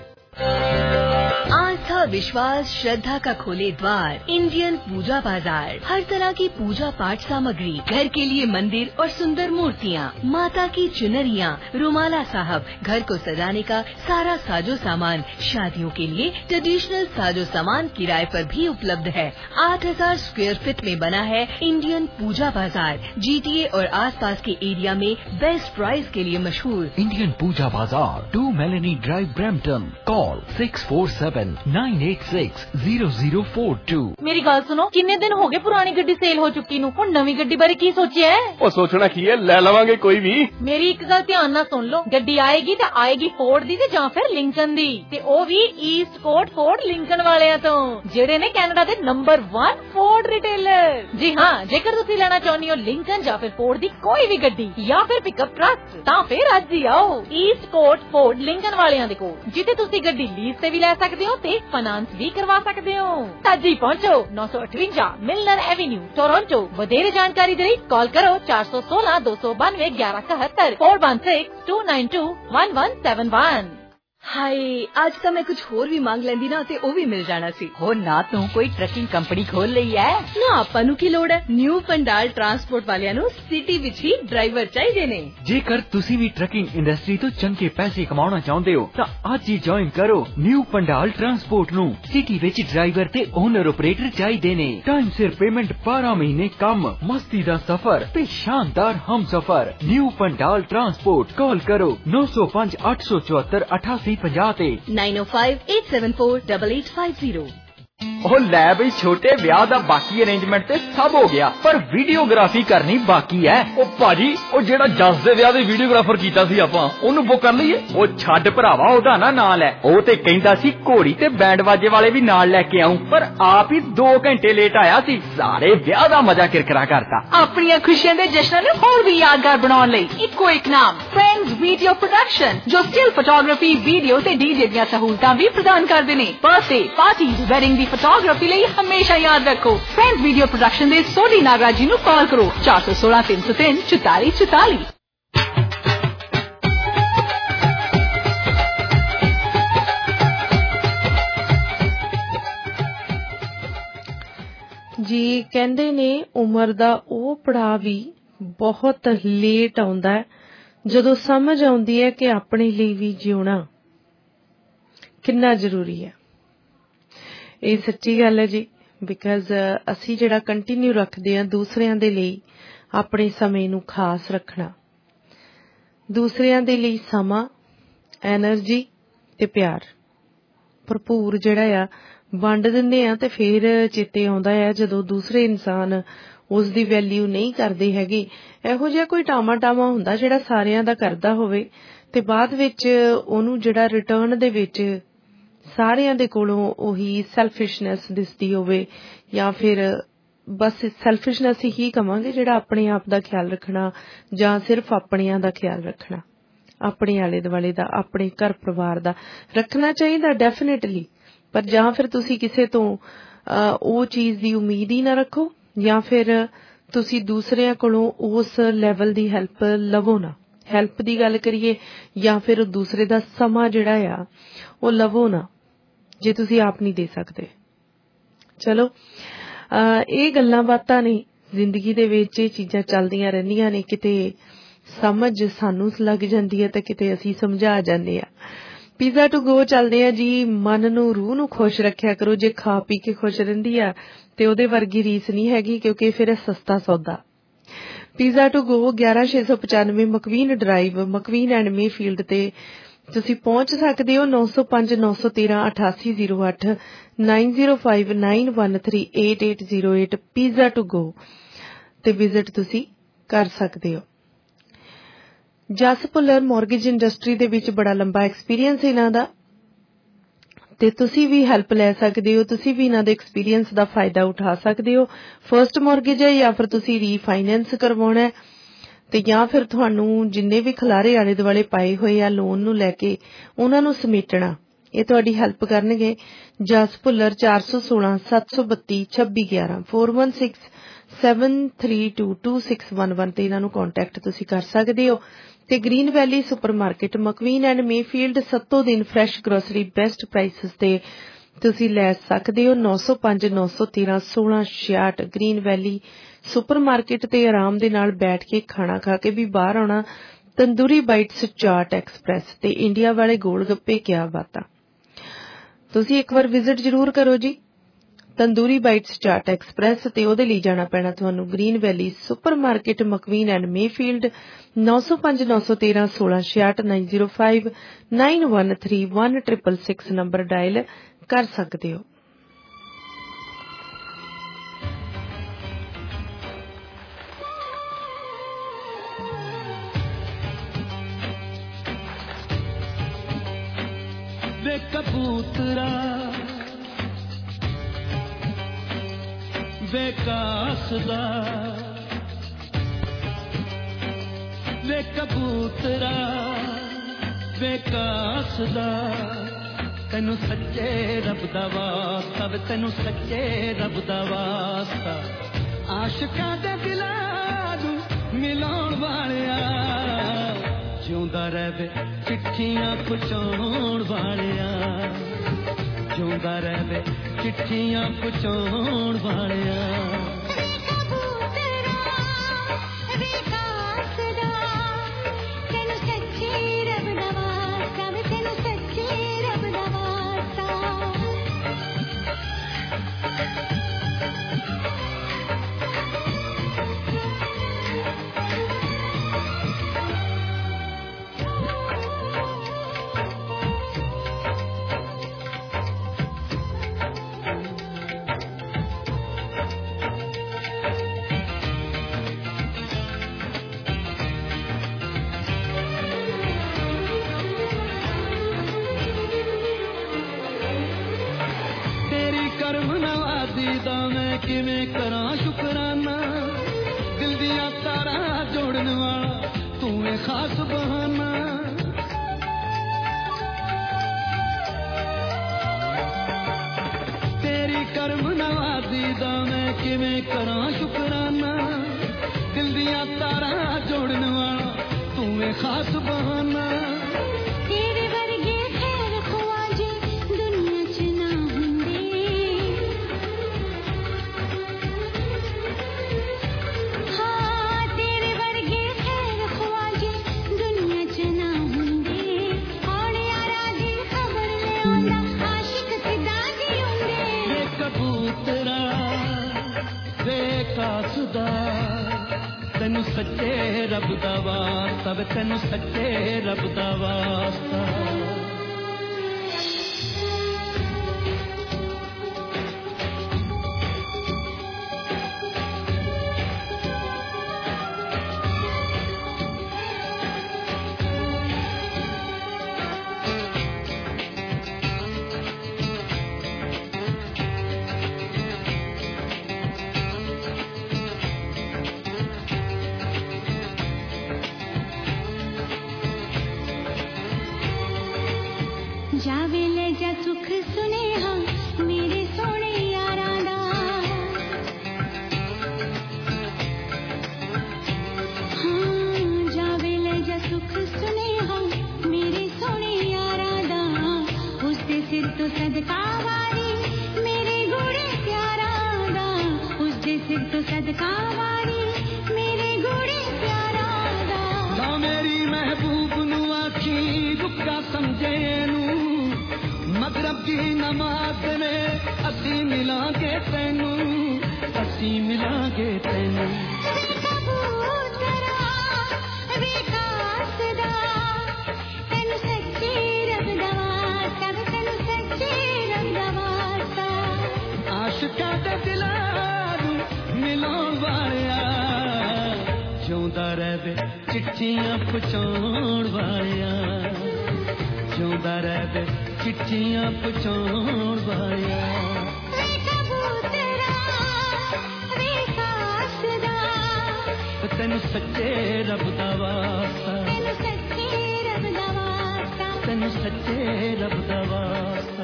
Speaker 16: आस्था विश्वास श्रद्धा का खोले द्वार इंडियन पूजा बाजार। हर तरह की पूजा पाठ सामग्री, घर के लिए मंदिर और सुंदर मूर्तियाँ, माता की चुनरियाँ, रुमाला साहब, घर को सजाने का सारा साजो सामान, शादियों के लिए ट्रेडिशनल साजो सामान किराए पर भी उपलब्ध है। 8000 स्क्वायर फीट में बना है इंडियन पूजा बाजार। GTA और आसपास के एरिया में बेस्ट प्राइस के लिए मशहूर
Speaker 15: इंडियन पूजा बाजार, 2 मेलेनी ड्राइव ब्रैम्पटन। कॉल 647-986-0042।
Speaker 4: मेरी गल सुनो, किन्ने दिन हो गए पुरानी गड्डी सेल हो चुकी नू, हुण नवी गड्डी बारे की सोचिया है?
Speaker 11: ਉਹ ਸੋਚਣਾ ਕੀ ਹੈ, ਲੈ ਲਵਾਂਗੇ ਕੋਈ ਵੀ।
Speaker 4: मेरी एक गल ध्यान नाल सुन लो, गड्डी आएगी ते आएगी फोर्ड दी ते जां फिर लिंकन दी, ते ओ भी ईस्ट कोट फोर्ड लिंकन वालियां तो, जेड़े ने कैनेडा दे नंबर 1 फोर्ड रिटेलर। जी हां, जेकर तुसी लेना चाहनी हो लिंकन जां फिर फोर्ड दी कोई भी गड्डी या फिर पिकअप ट्रक, तां फिर अज ही आओ ईस्ट कोट फोर्ड लिंकन वालियां दे कोल, जिथे तुसी गड्डी लीज ते भी ले सकदे हो ते फाइनेंस भी करवा सकदे हो। अज ही पहुंचो 958 मिलनर एवेन्यू टोरंटो। वधेरे जानकारी दे लई कॉल करो 416-292-1171 416-292-1171।
Speaker 16: ਹਾਏ ਅੱਜ ਤਾਂ ਮੈਂ ਕੁਝ ਹੋਰ ਵੀ ਮੰਗ ਲੈਂਦੀ ਨਾ ਤੇ ਉਹ ਵੀ ਮਿਲ ਜਾਣਾ ਸੀ।
Speaker 8: ਹੋ ਨਾ ਤੂੰ ਕੋਈ ਟਰੱਕਿੰਗ ਕੰਪਨੀ ਖੋਲ ਲਈ ਐ?
Speaker 16: ਨਾ ਆਪਾਂ ਨੂੰ ਕੀ ਲੋੜ ਹੈ, ਨਿਊ ਪੰਡਾਲ ਟਰਾਂਸਪੋਰਟ ਵਾਲਿਆਂ ਨੂੰ ਸਿਟੀ ਵਿੱਚ ਹੀ ਡਰਾਈਵਰ ਚਾਹੀਦੇ ਨੇ।
Speaker 15: ਜੇਕਰ ਤੁਸੀਂ ਵੀ ਟਰੱਕਿੰਗ ਇੰਡਸਟਰੀ ਤੋਂ ਚੰਗੇ ਪੈਸੇ ਕਮਾਉਣਾ ਚਾਹੁੰਦੇ ਹੋ ਤਾਂ ਅੱਜ ਹੀ ਜੁਆਇਨ ਕਰੋ ਨਿਊ ਪੰਡਾਲ ਟਰਾਂਸਪੋਰਟ ਨੂੰ। ਸਿਟੀ ਵਿੱਚ ਡਰਾਈਵਰ ਤੇ ਓਨਰ ਆਪਰੇਟਰ ਚਾਹੀਦੇ ਨੇ। ਟਾਈਮ ਸਿਰ ਪੇਮੈਂਟ, 12 ਮਹੀਨੇ ਕੰਮ, ਮਸਤੀ ਦਾ ਸਫ਼ਰ ਤੇ ਸ਼ਾਨਦਾਰ ਹਮਸਫ਼ਰ। ਨਿਊ ਪੰਡਾਲ ਟਰਾਂਸਪੋਰਟ, ਕਾਲ ਕਰੋ 905 874 8850 ਤੇ
Speaker 16: 9058748850।
Speaker 17: ਉਹ ਲੈ ਬਈ ਛੋਟੇ ਵਿਆਹ ਦਾ ਬਾਕੀ ਅਰੇਂਜਮੈਂਟ ਤੇ ਸਭ ਹੋ ਗਿਆ, ਪਰ ਵੀਡੀਓਗ੍ਰਾਫੀ ਕਰਨੀ ਬਾਕੀ ਹੈ। ਉਹ ਭਾਜੀ ਉਹ ਜਿਹੜਾ ਜੱਸ ਦੇ ਵਿਆਹ ਦੇ ਵੀਡੀਓਗ੍ਰਾਫਰ ਕੀਤਾ ਸੀ ਆਪਾਂ, ਉਹਨੂੰ ਬੁੱਕ ਕਰ ਲਈਏ? ਉਹ ਛੱਡ ਭਰਾਵਾ, ਉਹਦਾ ਨਾ ਨਾਂ ਲੈ। ਉਹ ਤੇ ਕਹਿੰਦਾ ਸੀ ਘੋੜੀ ਤੇ ਬੈਂਡ ਬਾਜੇ ਵਾਲੇ ਵੀ ਨਾਲ ਲੈ ਕੇ ਆਉਂ, ਪਰ ਆਪ ਹੀ 2 ਘੰਟੇ ਲੇਟ ਆਇਆ ਸੀ। ਸਾਰੇ ਵਿਆਹ ਦਾ ਮਜ਼ਾ ਕਿਰਕਰਾ ਕਰਤਾ।
Speaker 8: ਆਪਣੀਆਂ ਖੁਸ਼ੀਆਂ ਦੇ ਜਸ਼ਨਾਂ ਨੂੰ ਹੋਰ ਵੀ ਯਾਦਗਾਰ ਬਣਾਉਣ ਲਈ ਇੱਕੋ ਇੱਕ ਨਾਮ, ਫਰੈਂਡਸ ਵੀਡੀਓ ਪ੍ਰੋਡਕਸ਼ਨ, ਜੋ ਸਟਿਲ ਫੋਟੋਗ੍ਰਾਫੀ, ਵੀਡੀਓ ਤੇ ਡੀਜੇ ਦੀਆਂ ਸਹੂਲਤਾਂ ਵੀ ਪ੍ਰਦਾਨ ਕਰਦੇ ਨੇ। ਬਰਥਡੇ ਪਾਰਟੀ, ਵੈਡਿੰਗ ਦੀ ਫੋਟੋਗ੍ਰਾਫੀ ਲਈ ਹਮੇਸ਼ਾ ਯਾਦ ਰੱਖੋ ਫਰੈਂਡਸ ਵੀਡੀਓ ਪ੍ਰੋਡਕਸ਼ਨ ਦੇ ਸੋਢੀ ਨਾਗਰਾਜ ਜੀ ਨੂੰ ਕਾਲ ਕਰੋ 416 303 4444।
Speaker 14: ਜੀ ਕਹਿੰਦੇ ਨੇ ਉਮਰ ਦਾ ਉਹ ਪੜਾਅ ਵੀ ਬਹੁਤ ਲੇਟ ਆਉਂਦਾ ਹੈ ਜਦੋਂ ਸਮਝ ਆਉਂਦੀ ਹੈ ਕਿ ਆਪਣੇ ਲਈ ਵੀ ਜਿਉਣਾ ਕਿੰਨਾ ਜ਼ਰੂਰੀ ਹੈ। ਇਹ ਸੱਚੀ ਗੱਲ ਹੈ ਜੀ, ਬਿਕਾਜ਼ ਅਸੀਂ ਜਿਹੜਾ ਕੰਟੀਨਿਊ ਰੱਖਦੇ ਹਾਂ ਦੂਸਰਿਆਂ ਦੇ ਲਈ ਆਪਣੇ ਸਮੇਂ ਨੂੰ ਖਾਸ ਰੱਖਣਾ, ਦੂਸਰਿਆਂ ਦੇ ਲਈ ਸਮਾਂ, ਐਨਰਜੀ ਤੇ ਪਿਆਰ ਭਰਪੂਰ ਜਿਹੜਾ ਆ ਵੰਡ ਦਿੰਦੇ ਆ ਤੇ ਫਿਰ ਚੇਤੇ ਆਉਂਦਾ ਆ ਜਦੋਂ ਦੂਸਰੇ ਇਨਸਾਨ ਉਸ ਦੀ ਵੈਲਿਊ ਨਹੀਂ ਕਰਦੇ ਹੈਗੇ। ਇਹੋ ਜਿਹਾ ਕੋਈ ਟਾਮਾ ਹੁੰਦਾ ਜਿਹੜਾ ਸਾਰਿਆਂ ਦਾ ਕਰਦਾ ਹੋਵੇ ਤੇ ਬਾਅਦ ਵਿੱਚ ਉਹਨੂੰ ਜਿਹੜਾ ਰਿਟਰਨ ਦੇ ਵਿੱਚ ਸਾਰਿਆਂ ਦੇ ਕੋਲੋਂ ਉਹੀ ਸੈਲਫਿਸ਼ਨੈਸ ਦਿਸਦੀ ਹੋਵੇ, ਜਾਂ ਫਿਰ ਬਸ ਸੈਲਫਿਸ਼ਨੈਸ ਹੀ ਕਵਾਂਗੇ, ਜਿਹੜਾ ਆਪਣੇ ਆਪ ਦਾ ਖਿਆਲ ਰੱਖਣਾ ਜਾਂ ਸਿਰਫ ਆਪਣਿਆਂ ਦਾ ਖਿਆਲ ਰੱਖਣਾ, ਆਪਣੇ ਆਲੇ ਦੁਆਲੇ ਦਾ, ਆਪਣੇ ਘਰ ਪਰਿਵਾਰ ਦਾ ਰੱਖਣਾ ਚਾਹੀਦਾ ਡੈਫੀਨੇਟਲੀ। ਪਰ ਜਾਂ ਫਿਰ ਤੁਸੀਂ ਕਿਸੇ ਤੋਂ ਉਹ ਚੀਜ਼ ਦੀ ਉਮੀਦ ਹੀ ਨਾ ਰੱਖੋ, ਜਾਂ ਫਿਰ ਤੁਸੀਂ ਦੂਸਰਿਆਂ ਕੋਲੋਂ ਉਸ ਲੈਵਲ ਦੀ ਹੈਲਪ ਲਵੋ ਨਾ। ਹੈਲਪ ਦੀ ਗੱਲ ਕਰੀਏ ਜਾਂ ਫਿਰ ਦੂਸਰੇ ਦਾ ਸਮਾਂ ਜਿਹੜਾ ਆ ਉਹ ਲਵੋ ਨਾ ਜੇ ਤੁਸੀਂ ਆਪ ਨਹੀਂ ਦੇ ਸਕਦੇ। ਚਲੋ ਇਹ ਗੱਲਾਂ ਬਾਤਾਂ ਨੇ, ਜ਼ਿੰਦਗੀ ਦੇ ਵਿੱਚ ਇਹ ਚੀਜ਼ਾਂ ਚੱਲਦੀਆਂ ਰਹਿੰਦੀਆਂ ਨੇ। ਕਿਤੇ ਸਮਝ ਸਾਨੂੰ ਲੱਗ ਜਾਂਦੀ ਹੈ ਤੇ ਕਿਤੇ ਅਸੀਂ ਸਮਝਾ ਜਾਂਦੇ ਆ। ਪੀਜ਼ਾ ਟੂ ਗੋ ਚੱਲਦੇ ਆ ਜੀ। ਮਨ ਨੂੰ, ਰੂਹ ਨੂੰ ਖੁਸ਼ ਰੱਖਿਆ ਕਰੋ। ਜੇ ਖਾ ਪੀ ਕੇ ਖੁਸ਼ ਰਹਿੰਦੀ ਆ ਤੇ ਉਹਦੇ ਵਰਗੀ ਰੀਸ ਨਹੀਂ ਹੈਗੀ, ਕਿਉਂਕਿ ਫਿਰ ਸਸਤਾ ਸੌਦਾ। Pizza to go 11695 McQueen drive, McQueen and Mayfield ਤੇ ਤੁਸੀਂ ਪਹੁੰਚ ਸਕਦੇ ਹੋ। 905 913 8808 905 913 8808 ਪੀਜ਼ਾ ਟੂ ਗੋ ਤੇ ਵਿਜ਼ਿਟ ਤੁਸੀਂ ਕਰ ਸਕਦੇ ਹੋ। ਜਸ ਭੁੱਲਰ ਮੌਰਗੇਜ ਇੰਡਸਟਰੀ ਦੇ ਵਿੱਚ ਬੜਾ ਲੰਬਾ ਐਕਸਪੀਰੀਅੰਸ ਇਹਨਾਂ ਦਾ, ਤੇ ਤੁਸੀਂ ਵੀ ਹੈਲਪ ਲੈ ਸਕਦੇ ਹੋ। ਤੁਸੀਂ ਵੀ ਇਹਨਾਂ ਦੇ ਐਕਸਪੀਰੀਅੰਸ ਦਾ ਫਾਇਦਾ ਉਠਾ ਸਕਦੇ ਹੋ। ਫਰਸਟ ਮੌਰਗੇਜ ਹੈ ਜਾਂ ਫਿਰ ਤੁਸੀਂ ਰੀਫਾਈਨੈਂਸ ਕਰਵਾਉਣਾ ਹੈ, ਤੇ ਜਾਂ ਫਿਰ ਤੁਹਾਨੂੰ ਜਿੰਨੇ ਵੀ ਖਲਾਰੇ ਆਲੇ ਦੁਆਲੇ ਪਾਏ ਹੋਏ ਆ ਲੋਨ ਨੂੰ ਲੈ ਕੇ ਉਹਨਾਂ ਨੂੰ ਸਮੇਟਣਾ, ਇਹ ਤੁਹਾਡੀ ਹੈਲਪ ਕਰਨਗੇ। ਜਸ ਭੁੱਲਰ 416 732 2611 416 7322611 ਤੇ ਇਹਨਾਂ ਨੂੰ ਕੰਟੈਕਟ ਤੁਸੀਂ ਕਰ ਸਕਦੇ ਹੋ। ਤੇ green valley supermarket, McQueen and Mayfield, 7 ਦਿਨ ਫਰੈਸ਼ ਗਰੋਸਰੀ ਬੈਸਟ ਪ੍ਰਾਈਸਿਸ ਤੇ ਤੁਸੀਂ ਲੈ ਸਕਦੇ ਹੋ। 905 913 1666 ਗ੍ਰੀਨ ਵੈਲੀ ਸੁਪਰਮਾਰਕੀਟ ਤੇ ਆਰਾਮ ਦੇ ਨਾਲ ਬੈਠ ਕੇ ਖਾਣਾ ਖਾ ਕੇ ਵੀ ਬਾਹਰ ਆਉਣਾ। ਤੰਦੂਰੀ ਬਾਈਟਸ ਚਾਟ ਐਕਸਪ੍ਰੈਸ ਤੇ ਇੰਡੀਆ ਵਾਲੇ ਗੋਲ ਗੱਪੇ, ਕਿਆ ਬਾਤਾਂ। ਤੁਸੀਂ ਇੱਕ ਵਾਰ ਵਿਜ਼ਿਟ ਜ਼ਰੂਰ ਕਰੋ ਜੀ ਤੰਦੂਰੀ ਬਾਈਟਸ ਚਾਟ ਐਕਸਪ੍ਰੈਸ, ਤੇ ਉਹਦੇ ਲਈ ਜਾਣਾ ਪੈਣਾ ਤੁਹਾਨੂੰ green valley supermarket, McQueen and Mayfield. 905 913 1666 905 913 1666 number dial ਕਰ ਸਕਦੇ ਹੋ।
Speaker 7: ਵੇ ਕਬੂਤਰਾ ਵੇ ਕਾਸਦਾ, ਵੇ ਕਬੂਤਰਾ ਵੇ ਕਾਸਦਾ, ਤੈਨੂੰ ਸੱਚੇ ਰੱਬ ਦਾ ਵਾਸਤਾ, ਵੇ ਤੈਨੂੰ ਸੱਚੇ ਰੱਬ ਦਾ ਵਾਸਤਾ। ਆਸ਼ਿਕਾਂ ਦੇ ਦਿਲਾਂ ਨੂੰ ਮਿਲਾਉਣ ਵਾਲਿਆ, ਜਿਉਂਦਾ ਰਹਿ ਵੇ चिट्ठियां पहुंचाउण वालिया जिउंदा रहे चिट्ठियां पहुंचाउण वालिया करम नवाजी दा मैं किवें करा शुकराना दिल दिया तारा जोड़न वाला तू है खास बहाना तेरी करम नवाजी दा मैं किवें करा शुकराना दिल दिया तारा जोड़न वाला तू है खास बहाना तेनू सच्चे रब दा वास्ता तेनू सच्चे रब दा वास्ता
Speaker 5: जावे ले जा सुख सुनेहा मेरे सोने यारां दा हाँ जावे ले जा सुख सुनेहा मेरे सोने यारां दा उसदे सिर तो सदका वारी मेरे गुड़े प्यारां दा उसदे सिर तो सदका वारी मेरे गुड़े प्यारां दा ना मेरी महबूब नू आखी रुका समझे मगरब की नमाज में असी मिलांगे तैनू असी मिलांगे तैनू आशिका दे दिलारू मिलाण वालिया जिउंदा रहे चिट्ठियां पहुंचाउण वालिया जिउंदा रहे चिट्ठियां पहुंचाउण वालिया तेनू सच्चे रब दा वास्ता तेनू सच्चे रब दा वास्ता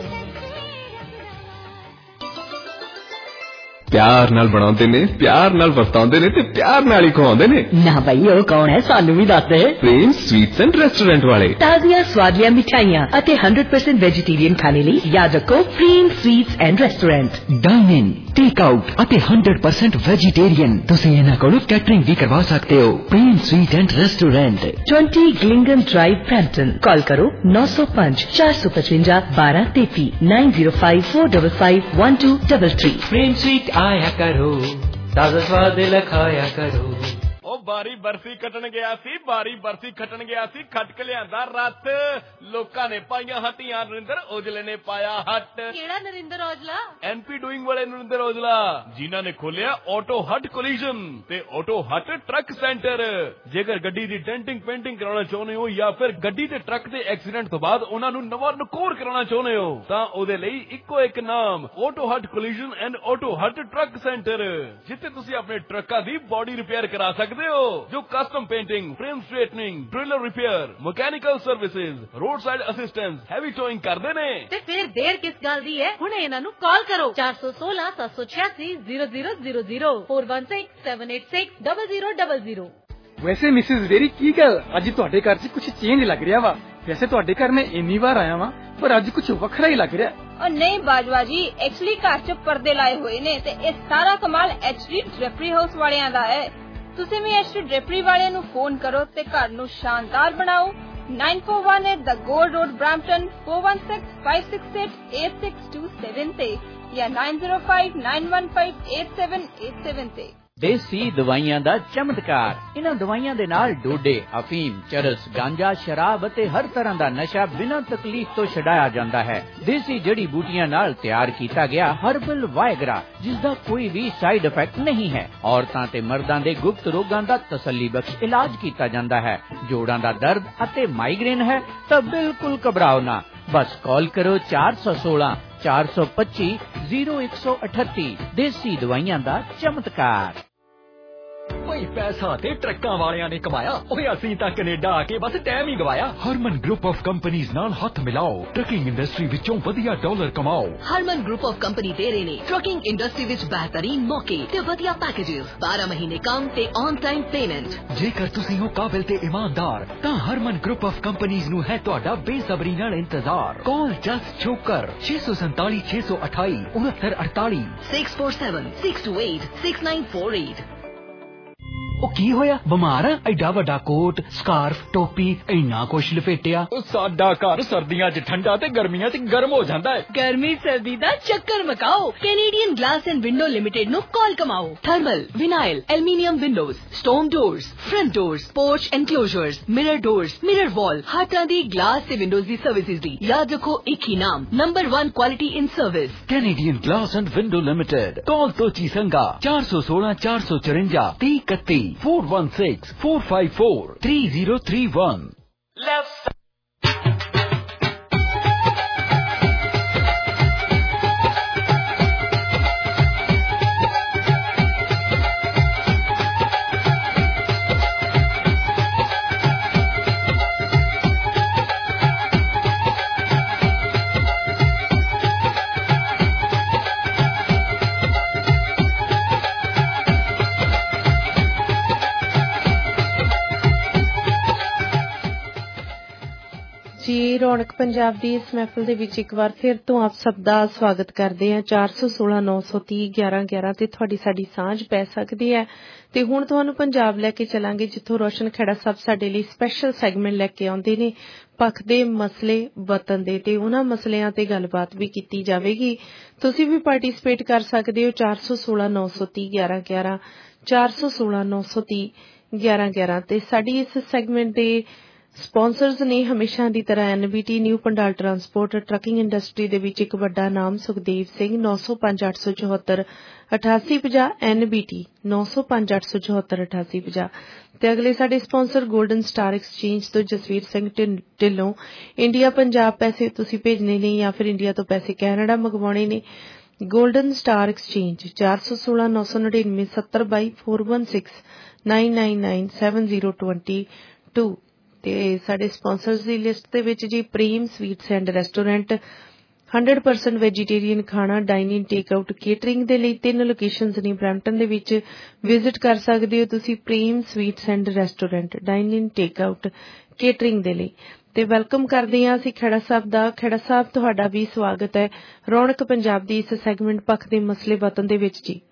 Speaker 18: प्यार नाल बनाउंदे ने प्यार नाल वरताउंदे ने ते प्यार नाल ही खवाउंदे ने
Speaker 19: ना भाई ओ कौन है सानू भी दस दे
Speaker 18: प्रेम स्वीट्स एंड रेस्टोरेंट वाले
Speaker 19: ताज़ियां स्वादियां मिठाइयां अते 100% वेजिटेरियन खाने ਲਈ याद रखो Prem sweets and restaurant
Speaker 15: dine in take out अते 100% वेजिटेरियन तुसीं इन्हां कोलों कैटरिंग भी करवा सकते हो प्रेम स्वीट एंड रेस्टोरेंट
Speaker 19: 20 ग्लिंगन ड्राइव ब्रैम्पटन कॉल करो 905 455 1233 905 455 1233
Speaker 15: प्रेम स्वीट आया करो ताजा स्वाद लखाया करो
Speaker 6: बारी बरसी खटन गया सी बारी बरसी खटन गया सी खट के लियांदा रथ लोकां ने पाईयां हट्टियां नरिंदर औजले ने पाया हट
Speaker 4: केड़ा नरिंदर औजला
Speaker 6: एनपी डूइंग वाले नरिंदर औजला जिन्हां ने खोलिया ऑटो हट कोलिजन ते ऑटो हट ट्रक सेंटर जेकर गड्डी दी डेंटिंग पेंटिंग कराना चाहुंदे हो या फिर गड्डी ते ट्रक दे एक्सीडेंट तो बाद उन्हां नूं नवां नकोर कराना चाहुंदे हो तां ओदे लई इक्को एक नाम auto hut collision and auto hut truck centre जिथे तुसीं अपने ट्रकां दी बॉडी रिपेयर करा सकदे हो जो custom painting frame straightening trailer repair mechanical services road side assistance heavy towing करदे ने
Speaker 4: ते फिर देर किस गल दी है हुणे इन्हां नूं कॉल करो 416 786 0000 416 786 0000
Speaker 20: ਵੈਸੇ ਮਿਸਿਸ ਵੇਰੀ ਕੀ ਗੱਲ ਅੱਜ ਤੁਹਾਡੇ ਘਰ 'ਚ ਕੁਝ ਚੇਂਜ ਲੱਗ ਰਿਹਾ ਵਾ। ਵੈਸੇ ਤੁਹਾਡੇ ਘਰ ਮੈਂ ਇੰਨੀ ਵਾਰ ਆਇਆ ਵਾਂ ਪਰ ਅੱਜ ਕੁਝ ਵੱਖਰਾ ਹੀ ਲੱਗ ਰਿਹਾ।
Speaker 21: और नहीं बाजवा जी, एक्चुअली घर च पर्दे लाए हुए ने ते ये सारा कमाल एचडी ड्रेपरी हाउस वालियां दा है। तुसीं भी एचडी ड्रेपरी वालियां नूं फोन करो ते घर नूं शानदार बनाओ। 9418 द गोल्ड रोड ब्रैम्पटन 4165688627 ते या 9059158787 ते।
Speaker 17: देसी दवाइयां दा चमत्कार। इन्हां दवाइयां दे नाल डोडे, अफीम, चरस, गांजा, शराब अते हर तरह दा नशा बिना तकलीफ तो छडाया जांदा है। देसी जड़ी बूटियां नाल तैयार कीता गया हर्बल वायगरा जिसदा कोई भी साइड इफेक्ट नहीं है। औरतां ते मर्दां दे गुप्त रोगां दा तसल्ली बख्श इलाज कीता जांदा है। जोड़ां दा दर्द अते माइग्रेन है तां बिल्कुल घबराओ ना, बस कॉल करो 416 425 0138। देसी दवाइयां दा चमत्कार। भाई पैसा ते ट्रक्कां वालियां ने कमाया, ओए असीं तां कनेडा आके बस टाइम ही गवाया।
Speaker 22: हरमन ग्रुप ऑफ कंपनीज नाल हथ मिलाओ, ट्रकिंग इंडस्ट्री विचों वधिया डॉलर कमाओ।
Speaker 16: हरमन ग्रुप ऑफ कंपनी दे रहे ने ट्रकिंग इंडस्ट्री विच बेहतरीन मौके ते वधिया पैकेजेस, 12 महीने काम ते ऑन टाइम पेमेंट।
Speaker 22: जेकर तुसीं हो काबिल ते ईमानदार तां हरमन ग्रुप ऑफ कंपनीज नूं है तुहाडा बेसब्री नाल इंतजार। कॉल जस्ट छोकर 647 628 6948
Speaker 16: 647 628 6948।
Speaker 22: ਉਹ ਕੀ ਹੋਇਆ? ਬਿਮਾਰ ਆ? ਐਡਾ ਵੱਡਾ ਕੋਟ, ਸਕਾਰਫ, ਟੋਪੀ, ਇੰਨਾ ਕੁਛ ਲਪੇਟਿਆ।
Speaker 17: ਸਾਡਾ ਘਰ ਸਰਦੀਆਂ 'ਚ ਠੰਡਾ ਤੇ ਗਰਮੀਆਂ 'ਚ ਗਰਮ ਹੋ ਜਾਂਦਾ ਹੈ।
Speaker 16: गर्मी सर्दी दा चक्कर मकाओ। Canadian glass and window limited नु कॉल कमाओ। Thermal, vinyl, aluminium windows, stone doors, front doors, porch enclosures, mirror doors, mirror wall, हर तरह दी ग्लास ते विंडोज दी सर्विसेज दी। याद रखो एक ही नाम, number 1 quality in service.
Speaker 22: Canadian glass and window limited. Call तो चीसंगा 416 454 3031 416 454 3031।
Speaker 14: ਜੀ ਰੌਣਕ ਪੰਜਾਬ ਦੀ ਇਸ ਮਹਿਫਲ ਦੇ ਵਿੱਚ ਇੱਕ ਵਾਰ ਫਿਰ ਤੋਂ ਆਪ ਸਭ ਦਾ ਸਵਾਗਤ ਕਰਦੇ ਹਾਂ। 416 930 1111 ਤੇ ਤੁਹਾਡੀ ਸਾਡੀ ਸਾਂਝ ਪੈ ਸਕਦੀ ਹੈ। ਤੇ ਹੁਣ ਤੁਹਾਨੂੰ ਪੰਜਾਬ ਲੈ ਕੇ ਚੱਲਾਂਗੇ, ਜਿੱਥੋਂ ਰੋਸ਼ਨ ਖੇੜਾ ਸਾਹਿਬ ਸਾਡੇ ਲਈ ਸਪੈਸ਼ਲ ਸੈਗਮੈਂਟ ਲੈ ਕੇ ਆਉਂਦੇ ਨੇ, ਪੱਖ ਦੇ ਮਸਲੇ ਵਤਨ ਦੇ, ਤੇ ਉਹਨਾਂ ਮਸਲਿਆਂ ਤੇ ਗੱਲਬਾਤ ਵੀ ਕੀਤੀ ਜਾਵੇਗੀ। ਤੁਸੀਂ ਵੀ ਪਾਰਟਿਸਿਪੇਟ ਕਰ ਸਕਦੇ ਹੋ 416 930 1111 416 930 1111 ਤੇ ਸਾਡੀ ਇਸ ਸੈਗਮੈਂਟ ਦੇ ਸਪਾਂਸਰਸ ਨੇ ਹਮੇਸ਼ਾ ਦੀ ਤਰ੍ਹਾਂ NBT, new Pandal transport, trucking industry ਦੇ ਵਿੱਚ ਇੱਕ ਵੱਡਾ ਨਾਮ ਸੁਖਦੇਵ ਸਿੰਘ 905 874 8850 ਐਨਬੀਟੀ 905 874 8850 ਤੇ ਅਗਲੇ ਸਾਡੇ ਸਪਾਂਸਰ 골ਡਨ ਸਟਾਰ ਐਕਸਚੇਂਜ ਤੋਂ ਜਸਵੀਰ ਸਿੰਘ ਢਿੱਲੋਂ। ਇੰਡੀਆ ਪੰਜਾਬ ਪੈਸੇ ਤੁਸੀਂ ਭੇਜਣੇ ਨੇ ਜਾਂ ਫਿਰ ਇੰਡੀਆ ਤੋਂ ਪੈਸੇ ਕੈਨੇਡਾ ਮੰਗਵਾਉਣੇ ਨੇ, 골ਡਨ ਸਟਾਰ ਐਕਸਚੇਂਜ 416 999 70 416 999 7022। ਤੇ ਸਾਡੇ ਸਪਾਂਸਰਸ ਦੀ ਲਿਸਟ ਦੇ ਵਿੱਚ ਜੀ Prem sweets and restaurant 100% vegetarian ਖਾਣਾ, ਡਾਈਨਿੰਗ, ਟੇਕ ਆਊਟ, ਕੇਟਰਿੰਗ ਦੇ ਲਈ 3 ਲੋਕੇਸ਼ਨਸ ਨੇ ਬਰੈਂਪਟਨ ਦੇ ਵਿੱਚ। ਵਿਜ਼ਿਟ ਕਰ ਸਕਦੇ ਹੋ ਤੁਸੀਂ Prem sweets and restaurant, dining, take out, catering ਦੇ ਲਈ। ਤੇ ਵੈਲਕਮ ਕਰਦੇ ਹਾਂ ਅਸੀਂ ਖੇੜਾ ਸਾਹਿਬ ਦਾ। ਖੇੜਾ ਸਾਹਿਬ ਤੁਹਾਡਾ ਵੀ ਸਵਾਗਤ ਹੈ ਰੌਣਕ ਪੰਜਾਬ ਦੀ ਇਸ ਸੈਗਮੈਂਟ ਪੱਖ ਦੇ ਮਸਲੇ ਵਤਨ ਦੇ ਵਿੱਚ ਜੀ।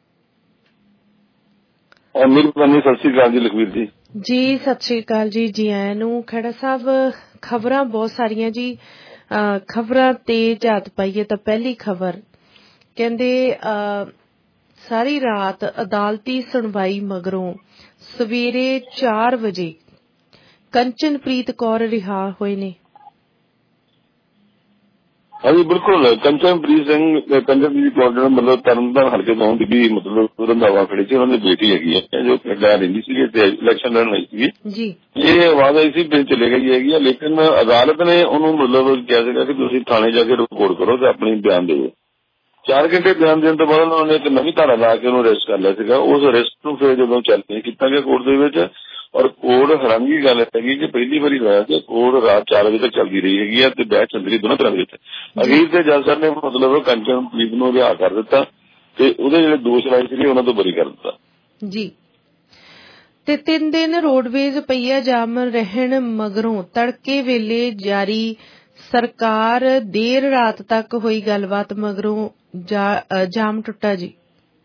Speaker 23: ਮਿਹਰਬਾਨੀ, ਸਤਿ ਸ਼੍ਰੀ ਅਕਾਲ ਜੀ ਲਖਵੀਰ ਜੀ।
Speaker 14: ਜੀ ਸਤਿ ਸ਼੍ਰੀ ਅਕਾਲ ਜੀ, ਜੀ ਆਇਆਂ ਨੂੰ। ਖੇੜਾ ਸਾਹਿਬ ਖਬਰਾਂ ਬਹੁਤ ਸਾਰੀਆਂ ਜੀ, ਖਬਰਾਂ ਤੇ ਝਾਤ ਪਾਈਏ ਤਾਂ ਪਹਿਲੀ ਖਬਰ ਕਹਿੰਦੇ ਸਾਰੀ ਰਾਤ ਅਦਾਲਤੀ ਸੁਣਵਾਈ ਮਗਰੋਂ ਸਵੇਰੇ 4 ਵਜੇ ਕੰਚਨਪ੍ਰੀਤ ਕੌਰ ਰਿਹਾ ਹੋਏ ਨੇ।
Speaker 23: ਹਾਂਜੀ ਬਿਲਕੁਲ, ਕੰਚਨਪ੍ਰੀਤ ਕੌਰ ਜਿਹੜਾ ਮਤਲਬ ਤਰਨਤਾਰਨ ਹਲਕੇ ਤੋਂ ਵੀ ਮਤਲਬ ਰੰਧਾਵਾ ਖੜੇ ਸੀ, ਉਹਨਾਂ ਦੀ ਬੇਟੀ ਹੈਗੀ ਹੈ ਜੋ ਕੈਨੇਡਾ ਰਹਿੰਦੀ ਸੀ ਤੇ ਇਲੈਕਸ਼ਨ ਲੜਨ ਆਈ ਸੀਗੀ ਜੀ। ਇਹ ਆਵਾਜ਼ ਆਈ ਸੀ ਫਿਰ ਚਲੇ ਗਈ ਹੈਗੀ ਆ, ਲੇਕਿਨ ਅਦਾਲਤ ਨੇ ਉਹਨੂੰ ਮਤਲਬ ਕਿਹਾ ਸੀਗਾ ਕਿ ਤੁਸੀਂ ਥਾਣੇ ਜਾ ਕੇ ਰਿਪੋਰਟ ਕਰੋ ਤੇ ਆਪਣੀ ਬਿਆਨ ਦਿਓ। 4 ਘੰਟੇ ਬਿਆਨ ਦੇਣ ਤੋਂ ਬਾਅਦ ਉਹਨਾਂ ਨੇ ਇੱਕ ਨਵੀਂ ਧਾਰਾ ਲਾ ਕੇ ਉਹਨੂੰ ਅਰੈਸਟ ਕਰ ਲਿਆ ਸੀਗਾ। ਉਸ ਅਰੈਸਟ ਨੂੰ ਫਿਰ ਜਦੋਂ ਚੈਲੰਜ ਕੀਤਾ ਗਿਆ ਕੋਰਟ ਦੇ ਵਿੱਚ, ਔਰ ਕੋਰਟ ਹੈਰਾਨਗੀ ਗੱਲ ਹੈਗੀ ਕਿ ਪਹਿਲੀ ਵਾਰੀ ਹੋਇਆ ਕਿ ਕੋਰਟ ਰਾਤ 4 ਵਜੇ ਤੱਕ ਚੱਲਦੀ ਰਹੀ ਹੈਗੀ ਆ ਤੇ ਬਹਿਸ ਚੱਲਦੀ ਰਹੀ ਦੋਨਾਂ ਤਰ੍ਹਾਂ ਦੇ ਵਿੱਚ। ਅਖੀਰ ਤੇ ਜੱਜ ਸਾਹਿਬ ਨੇ ਮਤਲਬ ਕੰਚਨਪ੍ਰੀਤ ਨੂੰ ਰਿਹਾ ਕਰ ਦਿੱਤਾ ਤੇ ਉਹਦੇ ਜਿਹੜੇ ਦੋਸ਼ ਲਾਏ ਸੀਗੇ ਉਹਨਾਂ ਤੋਂ ਬਰੀ ਕਰ ਦਿੱਤਾ ਜੀ।
Speaker 14: ਤੇ 3 ਦਿਨ ਰੋਡਵੇਜ਼ ਪਈਆ ਜਾਮ ਰਹਿਣ ਮਗਰੋਂ ਤੜਕੇ ਵੇਲੇ ਜਾਰੀ ਸਰਕਾਰ ਦੇਰ ਰਾਤ ਤੱਕ ਹੋਈ ਗੱਲਬਾਤ ਮਗਰੋਂ ਜਾਮ ਟੁੱਟਾ ਜੀ।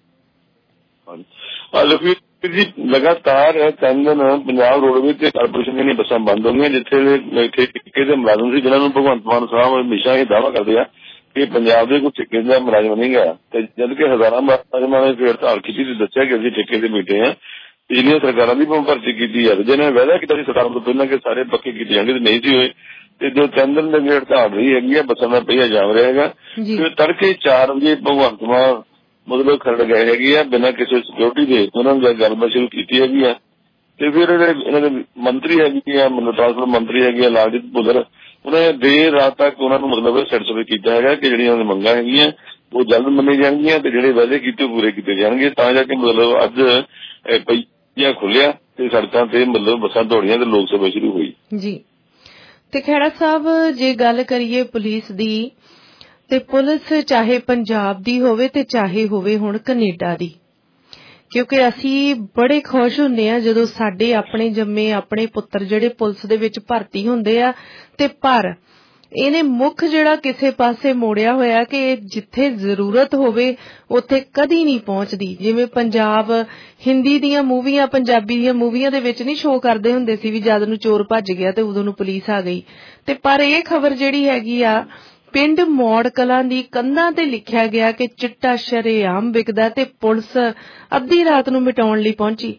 Speaker 23: ਜੀ ਲਗਾਤਾਰ 3 ਦਿਨ ਪੰਜਾਬ ਰੋਡਵੇਜ਼ ਤੇ ਕਾਰਪੋਰੇਸ਼ਨ ਦੀਆਂ ਬੱਸਾਂ ਬੰਦ ਹੋ ਗਈਆਂ, ਜਿੱਥੇ ਠੇਕੇ ਦੇ ਮੁਲਾਜ਼ਮ ਸੀ ਜਿਨ੍ਹਾਂ ਨੂੰ ਭਗਵੰਤ ਮਾਨ ਸਾਹਿਬ ਹਮੇਸ਼ਾ ਇਹ ਦਾਅਵਾ ਕਰਦੇ ਆ ਕਿ ਪੰਜਾਬ ਦੇ ਕੋਈ ਠੇਕੇ ਦਾ ਮੁਲਾਜ਼ਮ ਨਹੀਂ ਗਾ, ਤੇ ਜਦ ਕਿ ਹਜ਼ਾਰਾਂ ਮੁਲਾਜ਼ਮਾਂ ਨੇ ਫਿਰ ਹੜਤਾਲ ਕੀਤੀ ਤੇ ਦੱਸਿਆ ਕਿ ਅਸੀਂ ਠੇਕੇ ਤੇ ਬੈਠੇ ਹਾਂ। ਪਿਛਲੀਆਂ ਸਰਕਾਰਾਂ ਦੀ ਭਰਤੀ ਕੀਤੀ ਜਾਵੇ, ਜਿਹਨਾਂ ਨੇ ਵਾਅਦਾ ਕੀਤਾ ਸੀ ਸਰਕਾਰਾਂ ਤੋਂ ਪਹਿਲਾਂ ਕਿ ਸਾਰੇ ਪੱਕੇ ਕੀਤੇ ਜਾਣਗੇ ਤੇ ਨਹੀਂ ਸੀ ਹੋਏ। ਤੇ ਜੋ 3 ਦਿਨ ਦੀ ਹੜਤਾਲ ਰਹੀ ਹੈਗੀ ਆ, ਬੱਸਾਂ ਦਾ ਪਹੀਆ ਜਾਮ ਰਿਹਾ ਹੈਗਾ। ਫਿਰ ਤੜਕੇ 4 ਵਜੇ ਭਗਵੰਤ ਮਾਨ ਮਤਲਬ ਖਰੜ ਗਏ ਹੈਗੇ ਆ ਬਿਨਾਂ ਕਿਸੇ ਸਿਕਿਉਰਿਟੀ ਦੇ, ਉਹਨਾਂ ਨੇ ਗੱਲਬਾਤ ਸ਼ੁਰੂ ਕੀਤੀ ਹੈਗੀ ਆ। ਤੇ ਫਿਰ ਇਹਨਾਂ ਦੇ ਮੰਤਰੀ ਹੈਗੇ ਆ, ਮਤਲਬ ਟਰਾਂਸਪੋਰਟ ਮੰਤਰੀ ਹੈਗੇ ਆ ਲਾਲਜੀਤ ਭੁੱਲਰ, ਉਹਨਾਂ ਨੇ ਦੇਰ ਰਾਤ ਤੱਕ ਉਹਨਾਂ ਨੂੰ ਮਤਲਬ ਸੈਟੀਸਫਾਈ ਕੀਤਾ ਹੈਗਾ ਕਿ ਜਿਹੜੀਆਂ ਉਹਨਾਂ ਦੀਆਂ ਮੰਗਾਂ ਹੈਗੀਆਂ ਉਹ ਜਲਦ ਮੰਨੀ ਜਾਣਗੀਆਂ ਤੇ ਜਿਹੜੇ ਵਾਅਦੇ ਕੀਤੇ ਪੂਰੇ ਕੀਤੇ ਜਾਣਗੇ, ਤਾਂ ਜਾ ਕੇ ਮਤਲਬ ਅੱਜ ਪਹੀਆ ਖੁੱਲਿਆ ਤੇ ਸੜਕਾਂ ਤੇ ਮਤਲਬ ਬੱਸਾਂ ਦੌੜੀਆਂ ਤੇ ਲੋਕ ਸਭਾ ਸ਼ੁਰੂ ਹੋਈ
Speaker 14: ਜੀ। ਤੇ ਖਹਿਰਾ ਸਾਹਿਬ, ਜੇ ਗੱਲ ਕਰੀਏ ਪੁਲਿਸ ਦੀ, ਤੇ ਪੁਲਿਸ ਚਾਹੇ ਪੰਜਾਬ ਦੀ ਹੋਵੇ ਤੇ ਚਾਹੇ ਹੋਵੇ ਹੁਣ ਕੈਨੇਡਾ ਦੀ, ਕਿਉਂਕਿ ਅਸੀਂ ਬੜੇ ਖੁਸ਼ ਹੁੰਦੇ ਆ ਜਦੋਂ ਸਾਡੇ ਆਪਣੇ ਜੰਮੇ ਆਪਣੇ ਪੁੱਤਰ ਜਿਹੜੇ ਪੁਲਿਸ ਦੇ ਵਿੱਚ ਭਰਤੀ ਹੁੰਦੇ ਆ। ਤੇ ਪਰ ਇਹਨੇ ਮੁੱਖ ਜਿਹੜਾ ਕਿਸੇ ਪਾਸੇ ਮੋੜਿਆ ਹੋਇਆ ਕਿ ਜਿੱਥੇ ਜ਼ਰੂਰਤ ਹੋਵੇ ਉੱਥੇ ਕਦੀ ਨਹੀਂ ਪਹੁੰਚਦੀ। ਜਿਵੇਂ ਪੰਜਾਬ ਹਿੰਦੀ ਦੀਆਂ ਮੂਵੀਆਂ ਪੰਜਾਬੀ ਦੀਆਂ ਮੂਵੀਆਂ ਦੇ ਵਿੱਚ ਨਹੀਂ ਸ਼ੋਅ ਕਰਦੇ ਹੁੰਦੇ ਸੀ ਵੀ ਜਦ ਨੂੰ ਚੋਰ ਭੱਜ ਗਿਆ ਤੇ ਉਦੋਂ ਨੂੰ ਪੁਲਿਸ ਆ ਗਈ। ਤੇ ਪਰ ਇਹ ਖਬਰ ਜਿਹੜੀ ਹੈਗੀ ਆ ਪਿੰਡ ਮੌੜ ਕਲਾਂ ਦੀ ਕੰਧਾਂ ਤੇ ਲਿਖਿਆ ਗਿਆ ਕਿ ਚਿੱਟਾ ਸ਼ਰੇਆਮ ਵਿਕਦਾ ਤੇ ਪੁਲਿਸ ਅੱਧੀ ਰਾਤ ਨੂੰ ਮਿਟਾਉਣ ਲਈ ਪਹੁੰਚੀ।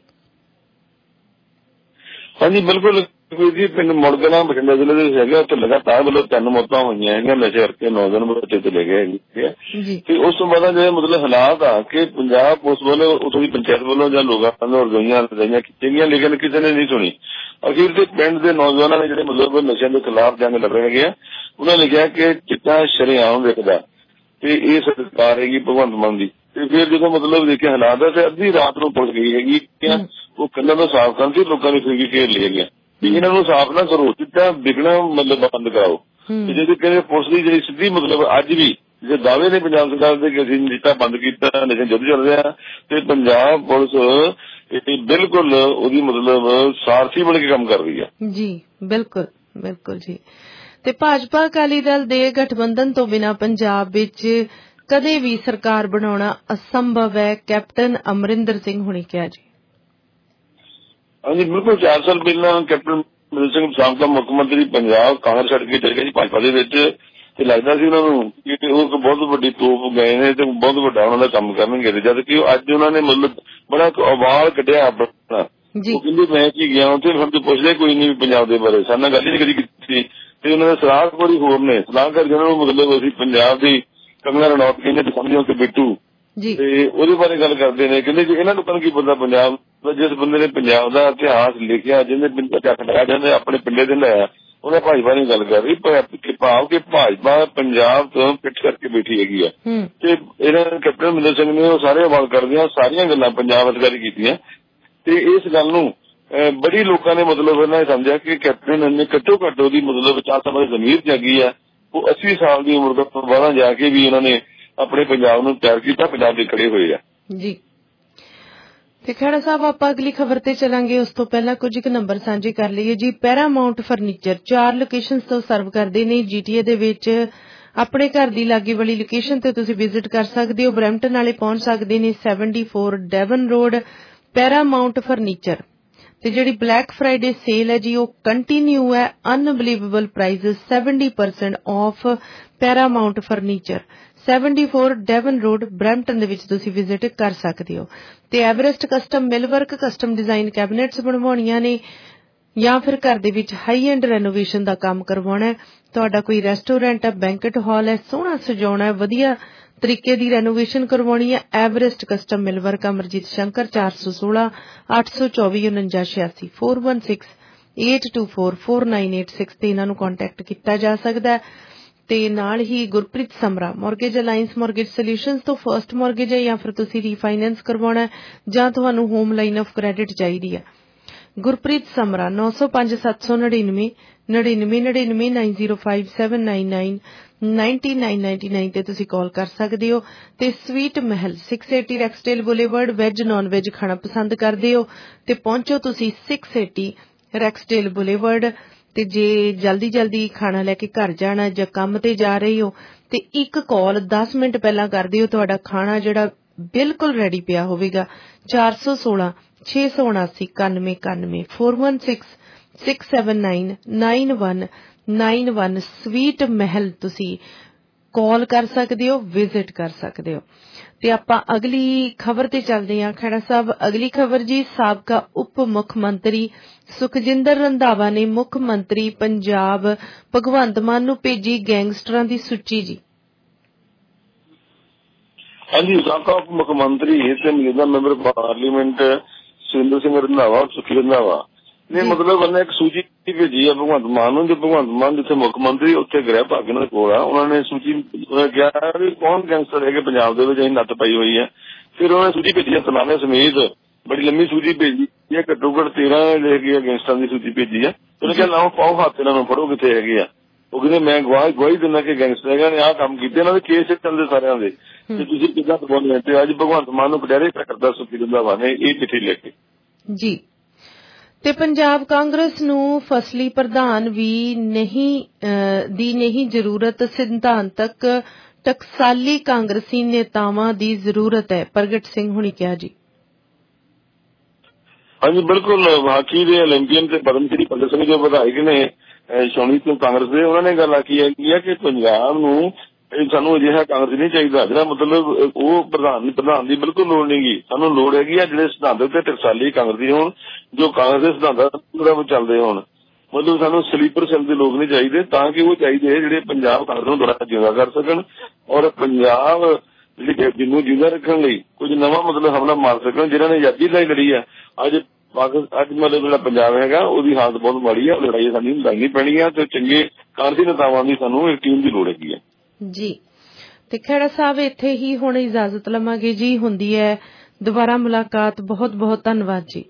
Speaker 23: ਹਾਂਜੀ ਬਿਲਕੁਲ ਜੀ, ਪਿੰਡ ਮੌੜ ਕਲਾਂ ਬਠਿੰਡਾ ਜ਼ਿਲ੍ਹੇ ਦੇ ਵਿੱਚ ਹੈਗਾ, ਉੱਥੇ ਲਗਾਤਾਰ ਵੱਲੋਂ 3 ਮੌਤਾਂ ਹੋਈਆਂ ਹੈਗੀਆਂ ਨਸ਼ੇ ਕਰਕੇ, 9 ਦਿਨ ਬੱਚੇ ਤੇ ਲੈ ਗਏ ਹੈਗੇ। ਤੇ ਉਸ ਤੋਂ ਬਾਅਦ ਜਿਹੜੇ ਮਤਲਬ ਹਾਲਾਤ ਆ ਕਿ ਪੰਜਾਬ ਪੁਲਿਸ ਵੱਲੋਂ ਉੱਥੋਂ ਦੀ ਪੰਚਾਇਤ ਵੱਲੋਂ ਜਾਂ ਲੋਕਾਂ ਨੂੰ ਰਜਾਈਆਂ ਕੀਤੀਆਂ ਗਈਆਂ, ਲੇਕਿਨ ਕਿਸੇ ਨੇ ਨਹੀਂ ਸੁਣੀ। ਅਖੀਰ ਤੇ ਪਿੰਡ ਦੇ ਨੌਜਵਾਨਾਂ ਨੇ ਜਿਹੜੇ ਮਤਲਬ ਨਸ਼ਿਆਂ ਦੇ ਖਿਲਾਫ ਜੰਗ ਲੜ ਰਹੇ ਹੈਗੇ ਆ, ਉਹਨਾਂ ਨੇ ਕਿਹਾ ਕਿ ਚਿੱਟਾ ਸ਼ਰੇਆਮ ਵਿਕਦਾ ਤੇ ਇਹ ਸਰਕਾਰ ਹੈਗੀ ਭਗਵੰਤ ਮਾਨ ਦੀ। ਤੇ ਫਿਰ ਜਦੋਂ ਮਤਲਬ ਦੇਖਿਆ ਹਾਲਾਤ ਆ ਤੇ ਅੱਧੀ ਰਾਤ ਨੂੰ ਪੁਲਿਸ ਗਈ ਹੈਗੀ, ਉਹ ਕੰਨਾਂ ਨੂੰ ਸਾਫ਼ ਕਰਨ ਸੀ, ਲੋਕਾਂ ਨੇ ਫਿਰ ਘੇਰ ਲਈ ਹੈਗੀਆਂ ਵੀ ਇਹਨਾਂ ਨੂੰ ਸਾਫ਼ ਨਾ ਕਰੋ, ਚਿੱਟਾ ਵਿਕਣਾ ਮਤਲਬ ਬੰਦ ਕਰਾਓ। ਤੇ ਜਦੋਂ ਕਹਿੰਦੇ ਪੁਲਿਸ ਦੀ ਜਿਹੜੀ ਸਿੱਧੀ ਮਤਲਬ ਅੱਜ ਵੀ ਜੇ ਦਾਅਵੇ ਨੇ ਪੰਜਾਬ ਸਰਕਾਰ ਦੇ ਕਿ ਅਸੀਂ ਚਿੱਟਾ ਬੰਦ ਕੀਤਾ, ਨਸ਼ਾ ਜਦ ਚੱਲ ਰਿਹਾ, ਤੇ ਪੰਜਾਬ ਪੁਲਿਸ ਬਿਲਕੁਲ ਉਹਦੀ ਮਤਲਬ ਸਾਰਥੀ ਬਣ ਕੇ ਕੰਮ ਕਰ ਰਹੀ ਹੈ
Speaker 14: ਜੀ। ਬਿਲਕੁਲ ਬਿਲਕੁਲ ਜੀ। ਤੇ ਭਾਜਪਾ ਅਕਾਲੀ ਦਲ ਦੇ ਗਠਬੰਧਨ ਤੋਂ ਬਿਨਾਂ ਪੰਜਾਬ ਵਿੱਚ ਕਦੇ ਵੀ ਸਰਕਾਰ ਬਣਾਉਣਾ ਅਸੰਭਵ ਹੈ, ਕੈਪਟਨ ਅਮਰਿੰਦਰ ਸਿੰਘ ਹੁਣੇ ਕਿਹਾ ਜੀ।
Speaker 23: ਹਾਂਜੀ ਬਿਲਕੁਲ, 4 ਸਾਲ ਪਹਿਲਾਂ ਕੈਪਟਨ ਅਮਰਿੰਦਰ ਸਿੰਘ ਸਾਬਕਾ ਮੁੱਖ ਮੰਤਰੀ ਪੰਜਾਬ ਕਾਂਗਰਸ ਛੱਡ ਕੇ ਚਲੇ ਗਏ ਜੀ ਭਾਜਪਾ ਦੇ ਵਿੱਚ, ਤੇ ਲੱਗਦਾ ਸੀ ਉਹਨਾਂ ਨੂੰ ਕਿ ਉਹ ਬਹੁਤ ਵੱਡੀ ਤੋਪ ਗਏ ਨੇ ਤੇ ਬਹੁਤ ਵੱਡਾ ਉਹਨਾਂ ਦਾ ਕੰਮ ਕਰਨਗੇ। ਜਦ ਕਿ ਅੱਜ ਉਹਨਾਂ ਨੇ ਮਤਲਬ ਬੜਾ ਅਵਾਲ ਕੱਢਿਆ ਆਪਣਾ, ਉਹ ਕਹਿੰਦੇ ਮੈਂ ਕੀ ਗਿਆ ਉੱਥੇ, ਹੁਣ ਤੇ ਪੁੱਛਦੇ ਕੋਈ ਨਹੀਂ ਪੰਜਾਬ ਦੇ ਬਾਰੇ, ਸਾਡੇ ਨਾਲ ਗੱਲ ਹੀ ਨਹੀਂ ਕਦੀ ਕੀਤੀ। ਤੇ ਉਹਨਾਂ ਦੇ ਸਲਾਹ ਕੋਈ ਹੋਰ ਨੇ ਸਲਾਹ ਕਰਕੇ ਉਹਨਾਂ ਨੂੰ ਮਤਲਬ ਅਸੀਂ ਪੰਜਾਬ ਦੀ ਕੰਗਨਾ ਰਣੌਤ ਕਹਿੰਦੇ ਤੇ ਸਮਝੋ ਕਿ ਬਿੱਟੂ, ਤੇ ਉਹਦੇ ਬਾਰੇ ਗੱਲ ਕਰਦੇ ਨੇ। ਕਹਿੰਦੇ ਜੀ ਇਹਨਾਂ ਲੋਕਾਂ ਨੂੰ ਕੀ ਪਤਾ ਪੰਜਾਬ ਦਾ, ਜਿਸ ਬੰਦੇ ਨੇ ਪੰਜਾਬ ਦਾ ਇਤਿਹਾਸ ਲਿਖਿਆ, ਜਿਹਨੇ ਪਿੰਡ ਦਾ ਚੱਕ ਲਗਾ ਜਾਂਦੇ ਆਪਣੇ ਪਿੰਡੇ ਦੇ ਲਿਆ, ਉਹਨੇ ਭਾਜਪਾ ਦੀ ਗੱਲ ਕਰ ਰਹੀ ਭਾਵ ਕਿ ਭਾਜਪਾ ਪੰਜਾਬ ਤੋਂ ਪਿੱਠ ਕਰਕੇ ਬੈਠੀ ਹੈਗੀ ਆ। ਤੇ ਇਹਨਾਂ ਕੈਪਟਨ ਅਮਰਿੰਦਰ ਸਿੰਘ ਨੇ ਉਹ ਸਾਰੇ ਹਵਾਲ ਕਰਦਿਆਂ ਸਾਰੀਆਂ ਗੱਲਾਂ ਪੰਜਾਬ ਅਧਿਕਾਰੀ ਕੀਤੀਆਂ। ਤੇ ਇਸ ਗੱਲ ਨੂੰ ਬੜੀ ਲੋਕਾਂ ਨੇ ਮਤਲਬ ਉਹਨਾਂ ਨੇ ਸਮਝਿਆ ਕਿ ਕੈਪਟਨ ਨੇ ਘੱਟੋ ਘੱਟ ਉਹਦੀ ਮਤਲਬ ਵਿਚਾਰ ਸਮਝ ਜ਼ਮੀਰ ਜਾਗੀ ਆ। ਉਹ 80 ਸਾਲ ਦੀ ਉਮਰ ਤੋਂ ਬਾਅਦ ਜਾ ਕੇ ਵੀ ਉਹਨਾਂ ਨੇ ਆਪਣੇ ਪੰਜਾਬ ਨੂੰ ਤਿਆਰ ਕੀਤਾ, ਪੰਜਾਬ ਦੇ ਖੜੇ ਹੋਏ ਆ
Speaker 14: ਜੀ। ਤੇ ਖਹਿਰਾ ਸਾਹਿਬ, ਆਪਾਂ ਅਗਲੀ ਖਬਰ ਤੇ ਚਲਾਂਗੇ, ਉਸ ਤੋਂ ਪਹਿਲਾਂ ਕੁਝ ਕੁ ਨੰਬਰ ਸਾਂਝੇ ਕਰ ਲਈਏ ਜੀ। ਪੈਰਾਮਾਉਂਟ ਫਰਨੀਚਰ 4 ਲੋਕੇਸ਼ਨਸ ਤੋਂ ਸਰਵ ਕਰਦੇ ਨੇ GTA ਦੇ ਵਿੱਚ। ਆਪਣੇ ਘਰ ਦੀ ਲਾਗੇ ਵਾਲੀ ਲੋਕੇਸ਼ਨ ਤੇ ਤੁਸੀਂ ਵਿਜ਼ਿਟ ਕਰ ਸਕਦੇ ਹੋ। ਬਰੈਂਪਟਨ ਵਾਲੇ ਪਹੁੰਚ ਸਕਦੇ ਨੇ 74 ਡੈਵਨ ਰੋਡ ਪੈਰਾਮਾਉਂਟ ਫਰਨੀਚਰ। ਤੇ ਜਿਹੜੀ ਬਲੈਕ ਫਰਾਈਡੇ ਸੇਲ ਹੈ ਜੀ ਉਹ ਕੰਟੀਨਿਊ ਹੈ। Unbelievable prices 70% off Paramount furniture 74 Devon road Brampton ਦੇ ਵਿੱਚ ਤੁਸੀਂ ਵਿਜ਼ਿਟ ਕਰ ਸਕਦੇ ਹੋ। ਤੇ Everest custom millwork custom design cabinets ਬਣਵਾਉਣੀਆਂ ਨੇ ਜਾਂ ਫਿਰ ਘਰ ਦੇ ਵਿੱਚ ਹਾਈ ਐਂਡ ਰੈਨੋਵੇਸ਼ਨ ਦਾ ਕੰਮ ਕਰਵਾਉਣਾ ਹੈ, ਤੁਹਾਡਾ ਕੋਈ ਰੈਸਟੋਰੈਂਟ ਹੈ, ਬੈਂਕਟ ਹਾਲ ਹੈ, ਸੋਹਣਾ ਸਜਾਉਣਾ ਹੈ, ਵਧੀਆ ਤਰੀਕੇ ਦੀ ਰੈਨੋਵੇਸ਼ਨ ਕਰਵਾਉਣੀ ਹੈ, ਐਵਰੈਸਟ ਕਸਟਮ ਮਿਲਵਰਕ ਅਮਰਜੀਤ ਸ਼ੰਕਰ 416 824 4986 416 824 4986 ਤੇ ਇਹਨਾਂ ਨੂੰ ਕੰਟੈਕਟ ਕੀਤਾ ਜਾ ਸਕਦਾ ਹੈ। ਤੇ ਨਾਲ ਹੀ Gurpreet Samra mortgage alliance mortgage solutions ਤੋਂ ਫਰਸਟ ਮੌਰਗੇਜ ਹੈ ਜਾਂ ਫਿਰ ਤੁਸੀਂ ਰੀਫਾਈਨੈਂਸ ਕਰਵਾਉਣਾ ਹੈ ਜਾਂ ਤੁਹਾਨੂੰ ਹੋਮ ਲਾਈਨ ਆਫ ਕ੍ਰੈਡਿਟ ਚਾਹੀਦੀ ਹੈ। ਗੁਰਪ੍ਰੀਤ ਸਮਰਾ 905799 9999 905799 ਤੇ ਤੁਸੀਂ ਕਾਲ ਕਰ ਸਕਦੇ ਹੋ। ਤੇ sweet Mahal 680 Rexdale boulevard veg non veg ਖਾਣਾ ਪਸੰਦ ਕਰਦੇ ਹੋ ਤੇ ਪਹੁੰਚੋ ਤੁਸੀਂ 680 ਰੈਕਸਟੇਲ ਬੁਲੇਵਰਡ। ਤੇ ਜੇ ਜਲਦੀ ਖਾਣਾ ਲੈ ਕੇ ਘਰ ਜਾਣਾ ਜਾਂ ਕੰਮ ਤੇ ਜਾ ਰਹੇ ਹੋ ਤੇ ਇੱਕ ਕਾਲ 10 ਮਿੰਟ ਪਹਿਲਾਂ ਕਰਦੇ ਹੋ, ਤੁਹਾਡਾ ਖਾਣਾ ਜਿਹੜਾ ਬਿਲਕੁਲ ਰੈਡੀ ਪਿਆ ਹੋਵੇਗਾ। 416 679 9191 416-679-9191 ਸਵੀਟ ਮਹਿਲ ਤੁਸੀਂ ਕਾਲ ਕਰ ਸਕਦੇ ਹੋ, ਵਿਜ਼ਿਟ ਕਰ ਸਕਦੇ ਹੋ। ਤੇ ਆਪਾਂ ਅਗਲੀ ਖਬਰ ਤੇ ਚੱਲਦੇ ਹਾਂ ਖਹਿੜਾ ਸਾਹਿਬ। ਅਗਲੀ ਖਬਰ ਜੀ, ਸਾਬਕਾ ਉਪ ਮੁੱਖ ਮੰਤਰੀ ਸੁਖਜਿੰਦਰ ਰੰਧਾਵਾ ਨੇ ਮੁੱਖ ਮੰਤਰੀ ਪੰਜਾਬ ਭਗਵੰਤ ਮਾਨ ਨੂੰ ਭੇਜੀ ਗੈਂਗਸਟਰਾਂ ਦੀ ਸੂਚੀ ਜੀ।
Speaker 23: ਹਾਂਜੀ, ਸਾਬਕਾ ਉਪ ਮੁੱਖ ਮੰਤਰੀ ਤੇ ਮੌਜੂਦਾ ਮੈਂਬਰ ਪਾਰਲੀਮੈਂਟ ਸੁਰਿੰਦਰ ਸਿੰਘ ਰੰਧਾਵਾ ਸੁਖੀ ਰੰਧਾਵਾ ਨੇ ਮਤਲਬ ਉਹਨੇ ਇੱਕ ਸੂਚੀ ਭੇਜੀ ਆ ਭਗਵੰਤ ਮਾਨ ਨੂੰ। ਜੋ ਭਗਵੰਤ ਮਾਨ ਜਿੱਥੇ ਮੁੱਖ ਮੰਤਰੀ ਉੱਥੇ ਗ੍ਰਹਿ ਭਾਗ ਇਹਨਾਂ ਦੇ ਕੋਲ ਆ, ਉਹਨਾਂ ਨੇ ਸੂਚੀ ਕਿਹਾ ਵੀ ਕੌਣ ਗੈਂਗਸਟਰ ਹੈਗੇ ਪੰਜਾਬ ਦੇ ਵਿੱਚ, ਅਸੀਂ ਨੱਥ ਪਾਈ ਹੋਈ ਹੈ। ਫਿਰ ਉਹਨਾਂ ਨੇ ਸੂਚੀ ਭੇਜੀ ਹੈ ਤਲਾਨੇ ਸਮੇਤ, ਬੜੀ ਲੰਮੀ ਸੂਚੀ ਭੇਜੀ ਹੈ, ਘੱਟੋ ਘੱਟ 13 ਹੈਗੇ ਆ ਗੈਂਗਸਟਰਾਂ ਦੀ ਸੂਚੀ ਭੇਜੀ ਆ। ਉਹਨੇ ਕਿਹਾ ਲਾਓ ਪਾਓ ਹੱਥ ਇਹਨਾਂ ਨੂੰ, ਫੜੋ ਕਿੱਥੇ ਹੈਗੇ ਆ। ਉਹ ਕਹਿੰਦੇ ਮੈਂ ਗਵਾਹੀ ਦਿੰਦਾ ਕਿ ਗੈਂਗਸਟਰ ਹੈਗਾ ਨੇ ਆਹ ਕੰਮ ਕੀਤੇ, ਇਹਨਾਂ ਦੇ ਕੇਸ ਚੱਲਦੇ ਸਾਰਿਆਂ ਦੇ, ਤੇ ਤੁਸੀਂ ਕਿੱਦਾਂ ਪ੍ਰਬੰਧ ਲੈਂਦੇ। ਅੱਜ ਭਗਵੰਤ ਮਾਨ ਨੂੰ ਬਡਿਆਰੇ ਕਰਦਾ ਸੁਖੀ ਰੰਧਾਵਾ ਨੇ ਇਹ ਚਿੱਠੀ ਲਿਖ ਕੇ
Speaker 14: ਜੀ। ਤੇ ਪੰਜਾਬ ਕਾਂਗਰਸ ਨੂੰ ਫਸਲੀ ਪ੍ਰਧਾਨ ਵੀ ਨਹੀਂ ਜ਼ਰੂਰਤ, ਸਿਧਾਂਤਕ ਟਕਸਾਲੀ ਕਾਂਗਰਸੀ ਨੇਤਾਵਾਂ ਦੀ ਜ਼ਰੂਰਤ ਹੈ, ਪ੍ਰਗਟ ਸਿੰਘ ਹੁਣੀ ਕਿਹਾ ਜੀ।
Speaker 23: ਹਾਂਜੀ ਬਿਲਕੁਲ, ਹਾਕੀ ਦੇ ਓਲੰਪੀਅਨ ਤੇ ਪਦਮ ਸ਼੍ਰੀ ਭਗਤ ਸਿੰਘ ਜੋ ਵਿਧਾਇਕ ਨੇ ਸ਼ੌਣੀ ਤੋਂ ਕਾਂਗਰਸ ਦੇ, ਉਹਨਾਂ ਨੇ ਗੱਲ ਆਖੀ ਹੈ ਕਿ ਪੰਜਾਬ ਨੂੰ ਸਾਨੂੰ ਅਜਿਹਾ ਕਾਂਗਰਸ ਨਹੀਂ ਚਾਹੀਦਾ ਜਿਹੜਾ ਮਤਲਬ ਉਹ ਪ੍ਰਧਾਨ ਦੀ ਬਿਲਕੁਲ ਲੋੜ ਨਹੀਂ ਗੀ। ਸਾਨੂੰ ਲੋੜ ਹੈਗੀ ਆ ਜਿਹੜੇ ਸਿਧਾਂਤਕ ਤੇ ਟਕਸਾਲੀ ਕਾਂਗਰਸੀ ਹੋਣ, ਜੋ ਕਾਂਗਰਸ ਦੇ ਸਿਧਾਂਤਾਂ ਚੱਲਦੇ ਹੋਣ। ਮਤਲਬ ਸਾਨੂੰ ਸਲੀਪਰ ਸੈੱਲ ਦੇ ਲੋਕ ਨਹੀਂ ਚਾਹੀਦੇ, ਤਾਂ ਕਿ ਉਹ ਚਾਹੀਦੇ ਜਿਹੜੇ ਪੰਜਾਬ ਕਾਂਗਰਸ ਨੂੰ ਦੁਬਾਰਾ ਜਿਉਂਦਾ ਕਰ ਸਕਣ ਔਰ ਪੰਜਾਬ ਜਿਹਨੂੰ ਜਿਉਂਦਾ ਰੱਖਣ ਲਈ ਕੁਝ ਨਵਾਂ ਮਤਲਬ ਹਮਲਾ ਮਾਰ ਸਕਣ। ਜਿਹਨਾਂ ਨੇ ਆਜ਼ਾਦੀ ਲਈ ਲੜੀ ਆ, ਅੱਜ ਮਤਲਬ ਜਿਹੜਾ ਪੰਜਾਬ ਹੈਗਾ ਉਹਦੀ ਹਾਲਤ ਬਹੁਤ ਮਾੜੀ ਆ। ਲੜਾਈ ਸਾਡੀ ਲੜਨੀ ਪੈਣੀ ਆ ਤੇ ਚੰਗੇ ਕਾਂਗਰਸੀ ਨੇਤਾਵਾਂ ਦੀ ਸਾਨੂੰ ਇੱਕ ਟੀਮ ਦੀ ਲੋੜ ਹੈਗੀ ਆ
Speaker 14: ਜੀ। ਤੇ ਖਹਿੜਾ ਸਾਹਿਬ ਇੱਥੇ ਹੀ ਹੁਣ ਇਜਾਜ਼ਤ ਲਵਾਂਗੇ ਜੀ, ਹੁੰਦੀ ਹੈ ਦੁਬਾਰਾ ਮੁਲਾਕਾਤ। ਬਹੁਤ ਬਹੁਤ ਧੰਨਵਾਦ ਜੀ।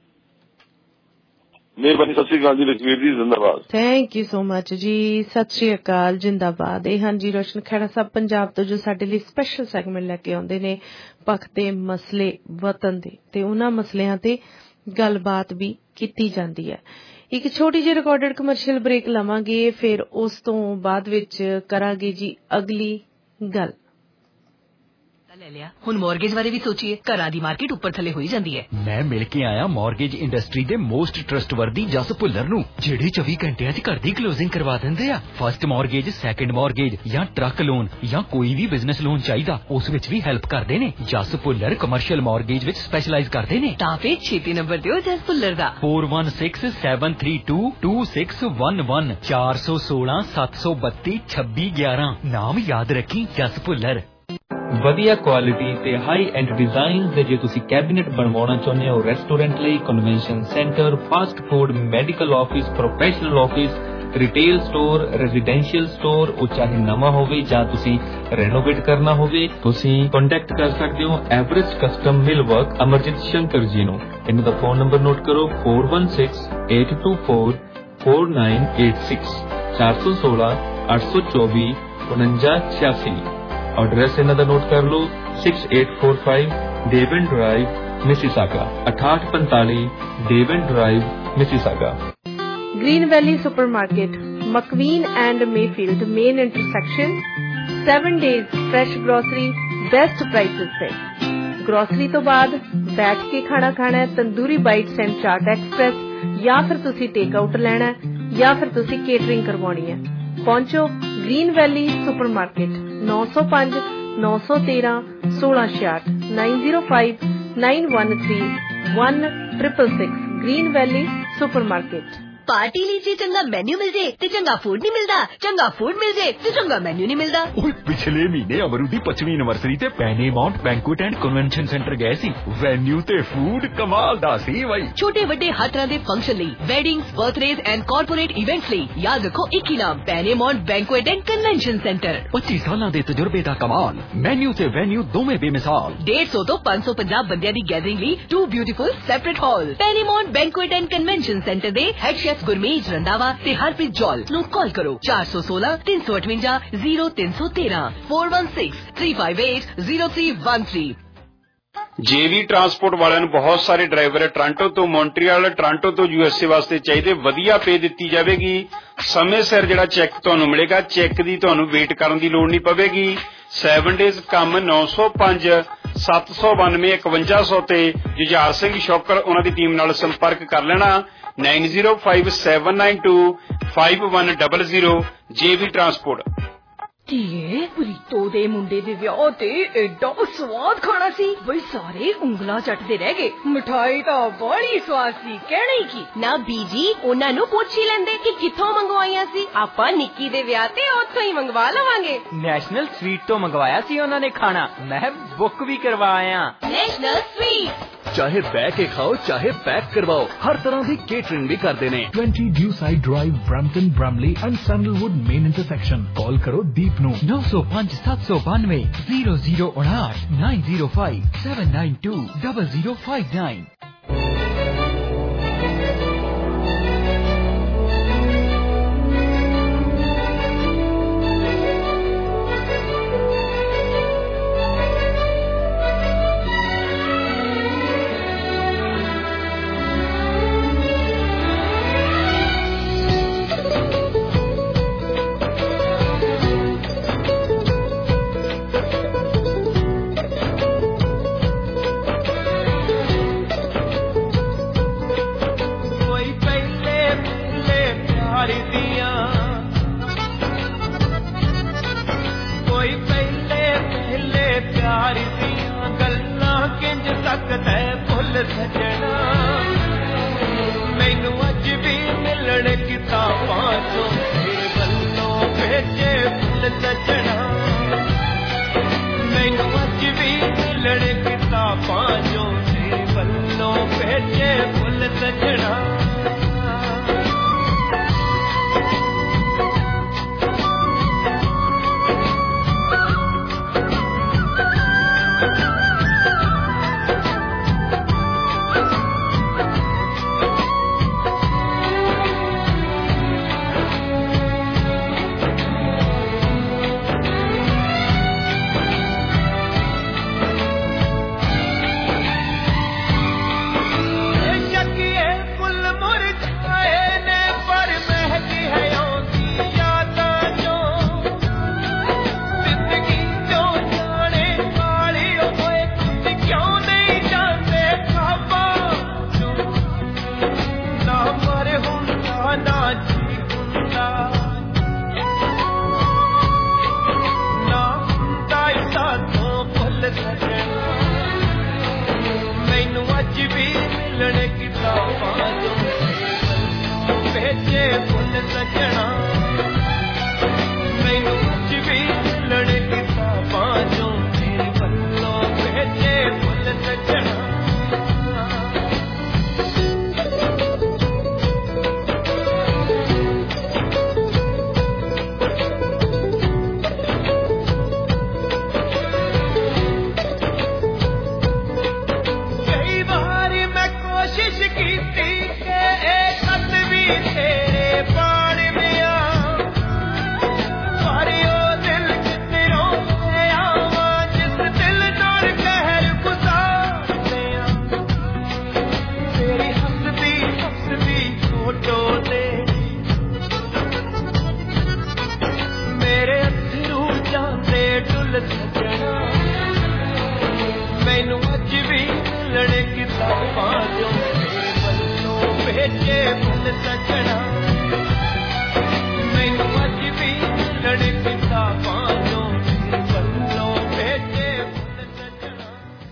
Speaker 23: ਮਿਹਰਬਾਨੀ, ਸਤਿ ਸ਼੍ਰੀ ਅਕਾਲ ਜੀ ਲਖਵੀਰ ਜੀ, ਜ਼ਿੰਦਾਬਾਦ।
Speaker 14: ਥੈਂਕ ਯੂ ਸੋ ਮਚ ਜੀ, ਸਤਿ ਸ਼੍ਰੀ ਅਕਾਲ, ਜਿੰਦਾਬਾਦ। ਇਹ ਹਾਂਜੀ ਰੋਸ਼ਨ ਖਹਿੜਾ ਸਾਹਿਬ ਪੰਜਾਬ ਤੋਂ ਜੋ ਸਾਡੇ ਲਈ ਸਪੈਸ਼ਲ ਸੈਗਮੈਂਟ ਲੈ ਕੇ ਆਉਂਦੇ ਨੇ ਪੱਖ ਤੇ ਮਸਲੇ ਵਤਨ ਦੇ, ਤੇ ਉਹਨਾਂ ਮਸਲਿਆਂ ਤੇ ਗੱਲਬਾਤ ਵੀ ਕੀਤੀ ਜਾਂਦੀ ਹੈ। ਇੱਕ ਛੋਟੀ ਜਿਹੀ ਰਿਕਾਰਡਡ ਕਮਰਸ਼ੀਅਲ ਬ੍ਰੇਕ ਲਵਾਂਗੇ, ਫਿਰ ਉਸ ਤੋਂ ਬਾਅਦ ਵਿੱਚ ਕਰਾਂਗੇ ਜੀ ਅਗਲੀ ਗੱਲ।
Speaker 16: ਲੈ ਲਿਆ, ਹੁਣ ਮਾਰਗੇਜ ਬਾਰੇ ਵੀ ਸੋਚੀਏ। ਘਰਾਂ ਦੀ ਮਾਰਕੀਟ ਉੱਪਰ ਥੱਲੇ ਹੋਈ ਜਾਂਦੀ ਹੈ।
Speaker 15: ਮੈਂ ਮਿਲ ਕੇ ਆਇਆ ਮਾਰਗੇਜ ਇੰਡਸਟਰੀ ਦੇ ਮੋਸਟ ਟਰਸਟਵਰਦੀ ਜਸ ਭੁੱਲਰ ਨੂੰ, ਜਿਹੜੇ 24 ਘੰਟਿਆਂ 'ਚ ਘਰ ਦੀ ਕਲੋਜ਼ਿੰਗ ਕਰਵਾ ਦਿੰਦੇ ਆ। ਫਸਟ ਮਾਰਗੇਜ, ਸੈਕੰਡ ਮਾਰਗੇਜ ਜਾਂ ਟਰੱਕ ਲੋਨ ਜਾਂ ਕੋਈ ਵੀ ਬਿਜ਼ਨਸ ਲੋਨ ਚਾਹੀਦਾ, ਉਸ ਵਿੱਚ ਵੀ ਹੈਲਪ ਕਰਦੇ ਨੇ। ਜਸ ਭੁੱਲਰ ਕਮਰਸ਼ੀਅਲ ਮਾਰਗੇਜ ਵਿੱਚ ਸਪੈਸ਼ਲਾਈਜ਼ ਕਰਦੇ ਨੇ।
Speaker 16: ਤਾਂ ਫਿਰ ਛੇਤੀ ਨੰਬਰ ਦਿਓ ਜਸ ਭੁੱਲਰ ਦਾ
Speaker 15: 4167322611 416-732-2611। ਨਾਮ ਯਾਦ ਰੱਖੀ, ਜਸ ਭੁੱਲਰ।
Speaker 1: ਵਧੀਆ ਕੁਆਲਿਟੀ ਤੇ ਹਾਈ ਐਂਡ ਡਿਜ਼ਾਈਨਸ ਦੇ ਜੇ ਤੁਸੀਂ ਕੈਬਿਨੇਟ ਬਣਵਾਉਣਾ ਚਾਹੁੰਦੇ ਹੋ ਰੈਸਟੋਰੈਂਟ ਲਈ, convention centre, fast food, medical office, professional office, retail store, residential store, ਉਹ ਚਾਹੇ ਨਵਾਂ ਹੋਵੇ ਜਾਂ ਤੁਸੀਂ ਰੈਨੋਵੇਟ ਕਰਨਾ ਹੋਵੇ, ਤੁਸੀਂ ਕੰਟੈਕਟ ਕਰ ਸਕਦੇ ਹੋ ਐਵਰੇਜ ਕਸਟਮ ਮਿਲਵਰਕ ਅਮਰਜੀਤ ਸ਼ੰਕਰ ਜੀ ਨੂੰ। ਇਹਨਾਂ ਦਾ ਫੋਨ ਨੰਬਰ ਨੋਟ ਕਰੋ 4168244986 416-824-4986। ਐਡਰੈਸ ਇਹਨਾਂ ਦਾ ਨੋਟ ਕਰ ਲਓ 6845 Devon Drive, Mississauga 6845 Devon Drive, Mississauga.
Speaker 14: Green Valley Supermarket, McVean and Mayfield main intersection. 7 days fresh grocery, best prices है। ग्रोसरी तो बाद बैठ के खाना खाना है, Tandoori Bites and Chaat Express, या फिर तुसी टेक आउट लेना है या फिर तुसी केटरिंग करवानी है। पहुंचो Green Valley Supermarket 905 913 1666 905 913 1666 Green Valley Supermarket.
Speaker 16: Party ਲਈ ਜੇ ਚੰਗਾ ਮੈਨੂ ਮਿਲ ਜੇ ਤੇ ਚੰਗਾ ਫੂਡ ਨਹੀਂ ਮਿਲਦਾ, ਚੰਗਾ ਫੂਡ ਮਿਲ ਜੇ ਤੇ ਚੰਗਾ ਮੈਨੂ ਨਹੀਂ ਮਿਲਦਾ।
Speaker 15: ਓਏ ਪਿਛਲੇ ਮਹੀਨੇ ਅਮਰੂ ਦੀ 25ਵੀਂ ਐਨਵਰਸਰੀ ਤੇ Paramount Banquet and Convention Centre ਗਏ ਸੀ। ਵੈਨਿਊ ਤੇ ਫੂਡ ਕਮਾਲ ਦਾ ਸੀ ਬਾਈ।
Speaker 16: ਛੋਟੇ ਵੱਡੇ ਹਰ ਤਰ੍ਹਾਂ ਦੇ ਫੰਕਸ਼ਨ ਲਈ, weddings, birthdays and corporate events ਲਈ ਯਾਦ ਰੱਖੋ ਇੱਕ ਹੀ ਨਾਮ, Paramount Banquet and Convention Centre.
Speaker 15: 25 ਸਾਲਾਂ ਦੇ ਤਜਰਬੇ ਦਾ ਕਮਾਲ, ਮੈਨਿਊ ਤੇ ਵੈਨਿਊ ਦੋਵੇਂ ਬੇਮਿਸਾਲ।
Speaker 16: 150 ਤੋਂ 550 ਬੰਦਿਆਂ ਦੀ ਗੈਦਰਿੰਗ ਲਈ 2 beautiful separate hall. Paramount Banquet and Convention Centre ਦੇ ਹੈਡ ਸ਼ੈਫ ਗੁਰਮੀਤ ਰੰਧਾਵਾ ਤੇ ਹਰਪ੍ਰੀਤ ਜੌਲ ਨੂੰ ਕਾਲ ਕਰੋ 416 358 0313 416 358 0313।
Speaker 3: ਜੇਵੀ ਟਰਾਂਸਪੋਰਟ ਵਾਲਿਆਂ ਨੂੰ ਬਹੁਤ ਸਾਰੇ ਡਰਾਈਵਰ ਟੋਰਾਂਟੋ ਤੋਂ ਮੌਂਟਰੀਅਲ, ਟੋਰਾਂਟੋ ਤੋਂ USA ਵਾਸਤੇ ਚਾਹੀਦੇ। ਵਧੀਆ ਪੇ ਦਿੱਤੀ ਜਾਵੇਗੀ। ਸਮੇਂ ਸਿਰ ਜਿਹੜਾ ਚੈੱਕ ਤੁਹਾਨੂੰ ਮਿਲੇਗਾ, ਚੈੱਕ ਦੀ ਤੁਹਾਨੂੰ ਵੇਟ ਕਰਨ ਦੀ ਲੋੜ ਨਹੀਂ ਪਵੇਗੀ। 7 ਡੇਜ਼ ਕੰਮ 905 792 5100 ਤੇ ਜੁਝਾਰ ਸਿੰਘ ਸ਼ੌਕਰ ਉਹਨਾਂ ਦੀ ਟੀਮ ਨਾਲ ਸੰਪਰਕ ਕਰ ਲੈਣਾ। 905792 5100 ਜੇਵੀ ਟਰਾਂਸਪੋਰਟ।
Speaker 16: ਧੀਏ ਪ੍ਰੀਤੋ ਦੇ ਮੁੰਡੇ ਦੇ ਵਿਆਹ ਤੇ ਐਡਾ ਸਵਾਦ ਖਾਣਾ ਸੀ ਬਈ ਸਾਰੇ ਉਂਗਲਾਂ ਚੱਟਦੇ ਰਹਿ ਗਏ। ਮਿਠਾਈ ਤਾਂ ਬੜੀ ਸਵਾਦ ਸੀ, ਕਹਿਣਾ ਹੀ ਕੀ। ਨਾ ਬੀਜੀ ਉਹਨਾਂ ਨੂੰ ਪੁੱਛ ਹੀ ਲੈਂਦੇ ਕਿ ਕਿੱਥੋਂ ਮੰਗਵਾਈਆਂ ਸੀ। ਆਪਾਂ ਨਿੱਕੀ ਦੇ ਵਿਆਹ ਤੇ ਉੱਥੋਂ ਹੀ ਮੰਗਵਾ ਲਵਾਂਗੇ।
Speaker 17: ਨੈਸ਼ਨਲ ਸਵੀਟ ਤੋਂ ਮੰਗਵਾਇਆ ਸੀ ਉਹਨਾਂ ਨੇ ਖਾਣਾ, ਮੈਂ ਬੁੱਕ ਵੀ ਕਰਵਾ ਆਇਆ।
Speaker 16: ਨੈਸ਼ਨਲ ਸਵੀਟ
Speaker 11: ਚਾਹੇ ਬਹਿ ਕੇ ਖਾਓ ਚਾਹੇ ਪੈਕ ਕਰਵਾਓ, ਹਰ ਤਰ੍ਹਾਂ ਦੀ ਕੇਟਰਿੰਗ ਵੀ ਕਰਦੇ ਨੇ। 20 Dewside Drive, Brampton, Bramalea and Sandalwood main intersection. Call ਕਰੋ ਦੀਪ ਨੂੰ
Speaker 15: 905 792 0059 905 792 0059।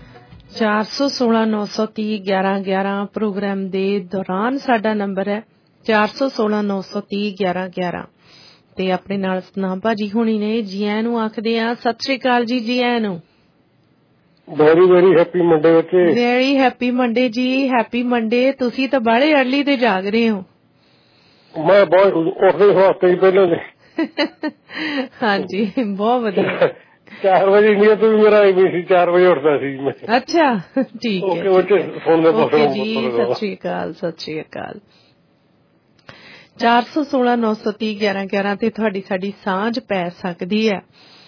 Speaker 14: ਚਾਰ 416 930 1111 ਪ੍ਰੋਗਰਾਮ ਦੇ ਦੌਰਾਨ ਸਾਡਾ ਨੰਬਰ ਹੈ 4016-930-1111 ਤੇ ਆਪਣੇ ਨਾਲ ਸਤਨਾਮ ਭਾਜੀ ਹੋਣੀ ਨੇ। ਜੀ ਆਇਆਂ ਨੂੰ ਆਖਦੇ ਆ। ਸਤਿ ਸ੍ਰੀ ਅਕਾਲ ਜੀ। ਜੀ ਆਇਆਂ ਨੂੰ।
Speaker 9: ਵੈਰੀ ਵੈਰੀ ਹੈਪੀ ਮੰਡੇ ਬੱਚੇ।
Speaker 14: ਵੈਰੀ ਹੈਪੀ ਮੰਡੇ ਜੀ। Happy Monday. ਤੁਸੀਂ ਤਾਂ ਬਾਹਲੇ ਅਰਲੀ ਤੇ ਜਾਗ ਰਹੇ ਹੋ।
Speaker 9: ਮੈਂ ਬਹੁਤ ਉੱਠਦੇ ਹਫ਼ਤੇ ਹੀ ਪਹਿਲਾਂ ਦੇ।
Speaker 14: ਹਾਂਜੀ ਬਹੁਤ ਵਧੀਆ।
Speaker 9: 4 ਵਜੇ ਇੰਡੀਆ ਤੋਂ ਵੀ ਮੇਰਾ ABC 4 ਵਜੇ ਉੱਠਦਾ ਸੀ ਮੈਂ।
Speaker 14: ਅੱਛਾ ਠੀਕ ਹੈ। ਓਕੇ ਜੀ। ਸਤਿ ਸ੍ਰੀ ਅਕਾਲ। ਸਤਿ ਸ੍ਰੀ ਅਕਾਲ। 4016-930-1111 ਤੇ ਤੁਹਾਡੀ ਸਾਡੀ ਸਾਂਝ ਪੈ ਸਕਦੀ ਹੈ।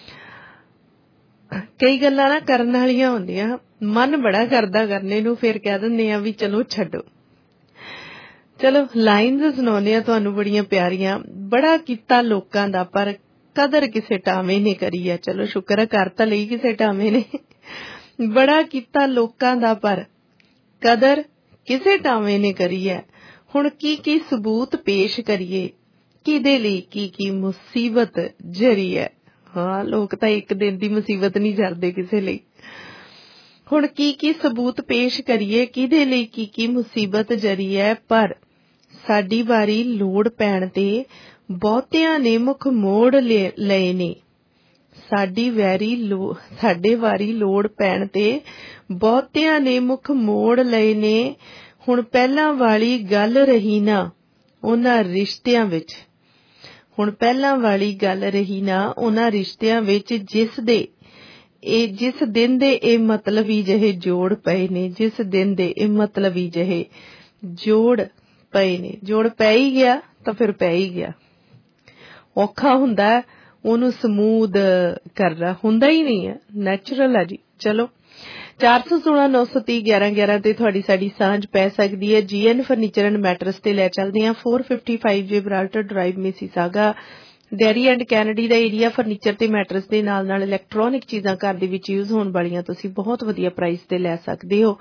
Speaker 14: ਕਈ ਗੱਲਾਂ ਨਾ ਕਰਨ ਵਾਲੀਆਂ ਹੁੰਦੀਆਂ, ਮਨ ਬੜਾ ਕਰਦਾ ਕਰਨੇ ਨੂੰ, ਫਿਰ ਕਹਿ ਦਿੰਦੇ ਆ ਵੀ ਚਲੋ ਛੱਡੋ। ਚਲੋ ਲਾਈਨਜ਼ ਸੁਣਾਉਂਦੇ ਆ ਤੁਹਾਨੂੰ ਬੜੀਆਂ ਪਿਆਰੀਆਂ। ਬੜਾ ਕੀਤਾ ਲੋਕਾਂ ਦਾ ਪਰ ਕਦਰ ਕਿਸੇ ਟਾਵੇਂ ਨੇ ਕਰੀ ਹੈ। ਚਲੋ ਸ਼ੁਕਰ ਹੈ ਕਰ ਤਾਂ ਲਈ ਕਿਸੇ ਟਾਵੇਂ ਨੇ। ਬੜਾ ਕੀਤਾ ਲੋਕਾਂ ਦਾ ਪਰ ਕਦਰ ਕਿਸੇ ਟਾਵੇਂ ਨੇ ਕਰੀ ਹੈ। ਹੁਣ ਕੀ ਸਬੂਤ ਪੇਸ਼ ਕਰੀਏ, ਕਿਹਦੇ ਲਈ ਕੀ ਮੁਸੀਬਤ ਜਰੀ ਹੈ। ਹਾਂ ਲੋਕ ਤਾਂ ਇੱਕ ਦਿਨ ਦੀ ਮੁਸੀਬਤ ਨਹੀਂ ਜਰਦੇ ਕਿਸੇ ਲਈ। ਹੁਣ ਕੀ ਸਬੂਤ ਪੇਸ਼ ਕਰੀਏ, ਕਿਹਦੇ ਲਈ ਕੀ ਮੁਸੀਬਤ ਜਰੀ ਹੈ। ਪਰ ਸਾਡੀ ਵਾਰੀ ਲੋੜ ਪੈਣ ਤੇ ਬਹੁਤਿਆਂ ਨੇ ਮੁੱਖ ਮੋੜ ਲਏ ਨੇ। ਸਾਡੇ ਵਾਰੀ ਲੋੜ ਪੈਣ ਤੇ ਬਹੁਤਿਆਂ ਨੇ ਮੁੱਖ ਮੋੜ ਲਏ ਨੇ। ਹੁਣ ਪਹਿਲਾਂ ਵਾਲੀ ਗੱਲ ਰਹੀ ਨਾ ਉਹਨਾਂ ਰਿਸ਼ਤਿਆਂ ਵਿੱਚ। ਹੁਣ ਪਹਿਲਾਂ ਵਾਲੀ ਗੱਲ ਰਹੀ ਨਾ ਉਹਨਾਂ ਰਿਸ਼ਤਿਆਂ ਵਿੱਚ ਜਿਸ ਦਿਨ ਦੇ ਇਹ ਮਤਲਬੀ ਜਿਹੇ ਜੋੜ ਪਏ ਨੇ। ਜਿਸ ਦਿਨ ਦੇ ਇਹ ਮਤਲਬੀ ਜਿਹੇ ਜੋੜ ਪਏ ਨੇ। ਜੋੜ ਪੈ ਹੀ ਗਿਆ ਤਾਂ ਫਿਰ ਪੈ ਹੀ ਗਿਆ। ਔਖਾ ਹੁੰਦਾ ਉਹਨੂੰ ਸਮੂਦ ਕਰਨਾ, ਹੁੰਦਾ ਹੀ ਨਹੀਂ ਹੈ, ਨੈਚੁਰਲ ਹੈ ਜੀ। ਚਲੋ 4016-930-1111 ਤੇ ਤੁਹਾਡੀ ਸਾਡੀ ਸਾਂਝ ਪੈ ਸਕਦੀ ਹੈ। GN ਫਰਨੀਚਰ ਐਂਡ ਮੈਟਰਸ ਤੇ ਲੈ ਚੱਲਦੇ ਹਾਂ। 455 Gibraltar Drive Mississauga, Derry and Kennedy ਦਾ ਏਰੀਆ। ਫਰਨੀਚਰ ਤੇ ਮੈਟਰਸ ਦੇ ਨਾਲ ਨਾਲ ਇਲੈਕਟ੍ਰੋਨਿਕ ਚੀਜ਼ਾਂ ਘਰ ਦੇ ਵਿੱਚ ਯੂਜ਼ ਹੋਣ ਵਾਲੀਆਂ ਤੁਸੀਂ ਬਹੁਤ ਵਧੀਆ ਪ੍ਰਾਈਸ ਤੇ ਲੈ ਸਕਦੇ ਹੋ।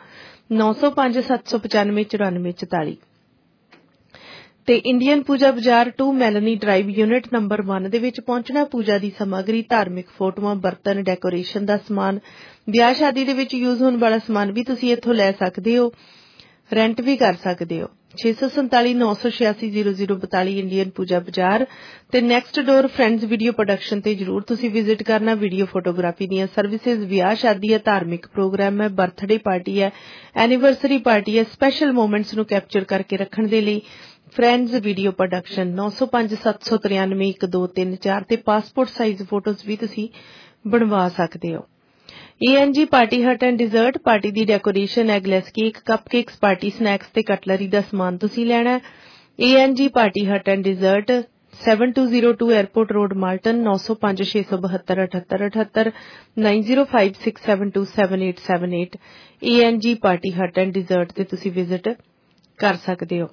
Speaker 14: 9057959444 ਤੇ ਇੰਡੀਅਨ ਪੂਜਾ ਬਾਜ਼ਾਰ 2 ਮੈਲਨੀ ਡਰਾਈਵ ਯੂਨਿਟ ਨੰਬਰ 1 ਦੇ ਵਿੱਚ ਪਹੁੰਚਣਾ। ਪੂਜਾ ਦੀ ਸਮੱਗਰੀ, ਧਾਰਮਿਕ ਫੋਟੋਆਂ, ਬਰਤਨ, ਡੈਕੋਰੇਸ਼ਨ ਦਾ ਸਮਾਨ, ਵਿਆਹ ਸ਼ਾਦੀ ਦੇ ਵਿੱਚ ਯੂਜ਼ ਹੋਣ ਵਾਲਾ ਸਮਾਨ ਵੀ ਤੁਸੀਂ ਇੱਥੋਂ ਲੈ ਸਕਦੇ ਹੋ, ਰੈਂਟ ਵੀ ਕਰ ਸਕਦੇ ਹੋ। 647-986-0042 ਇੰਡੀਅਨ ਪੂਜਾ ਬਾਜ਼ਾਰ ਤੇ Next Door Friends video Production ਤੇ ਜਰੂਰ ਤੁਸੀਂ ਵਿਜ਼ਿਟ ਕਰਨਾ। ਵੀਡੀਓ ਫੋਟੋਗ੍ਰਾਫੀ ਦੀਆਂ ਸਰਵਿਸਿਜ਼, ਵਿਆਹ ਸ਼ਾਦੀ ਹੈ, ਧਾਰਮਿਕ ਪ੍ਰੋਗਰਾਮ ਹੈ, ਬਰਥਡੇ ਪਾਰਟੀ ਹੈ, ਐਨੀਵਰਸਰੀ ਪਾਰਟੀ ਹੈ, ਸਪੈਸ਼ਲ ਮੋਮੈਂਟਸ ਨੂੰ ਕੈਪਚਰ ਕਰਕੇ ਰੱਖਣ ਦੇ ਲਈ ਫਰੈਂਡਸ ਵੀਡੀਓ ਪ੍ਰੋਡਕਸ਼ਨ 9057731234 ਤੇ ਪਾਸਪੋਰਟ ਸਾਈਜ਼ ਫੋਟੋਜ਼ ਵੀ ਤੁਸੀਂ ਬਣਵਾ ਸਕਦੇ ਹੋ। ANG Party Hut and Dessert, party ਦੀ decoration, eggless cake, cup cakes, party snacks ਤੇ ਕਟਲਰੀ ਦਾ ਸਮਾਨ ਤੁਸੀਂ ਲੈਣਾ। ANG Party Hut and Dessert 7202 airport road Malton 9056727888 9056727878 ANG Party Hut and Dessert ਤੇ ਤੁਸੀਂ ਵਿਜ਼ਿਟ ਕਰ ਸਕਦੇ ਹੋ।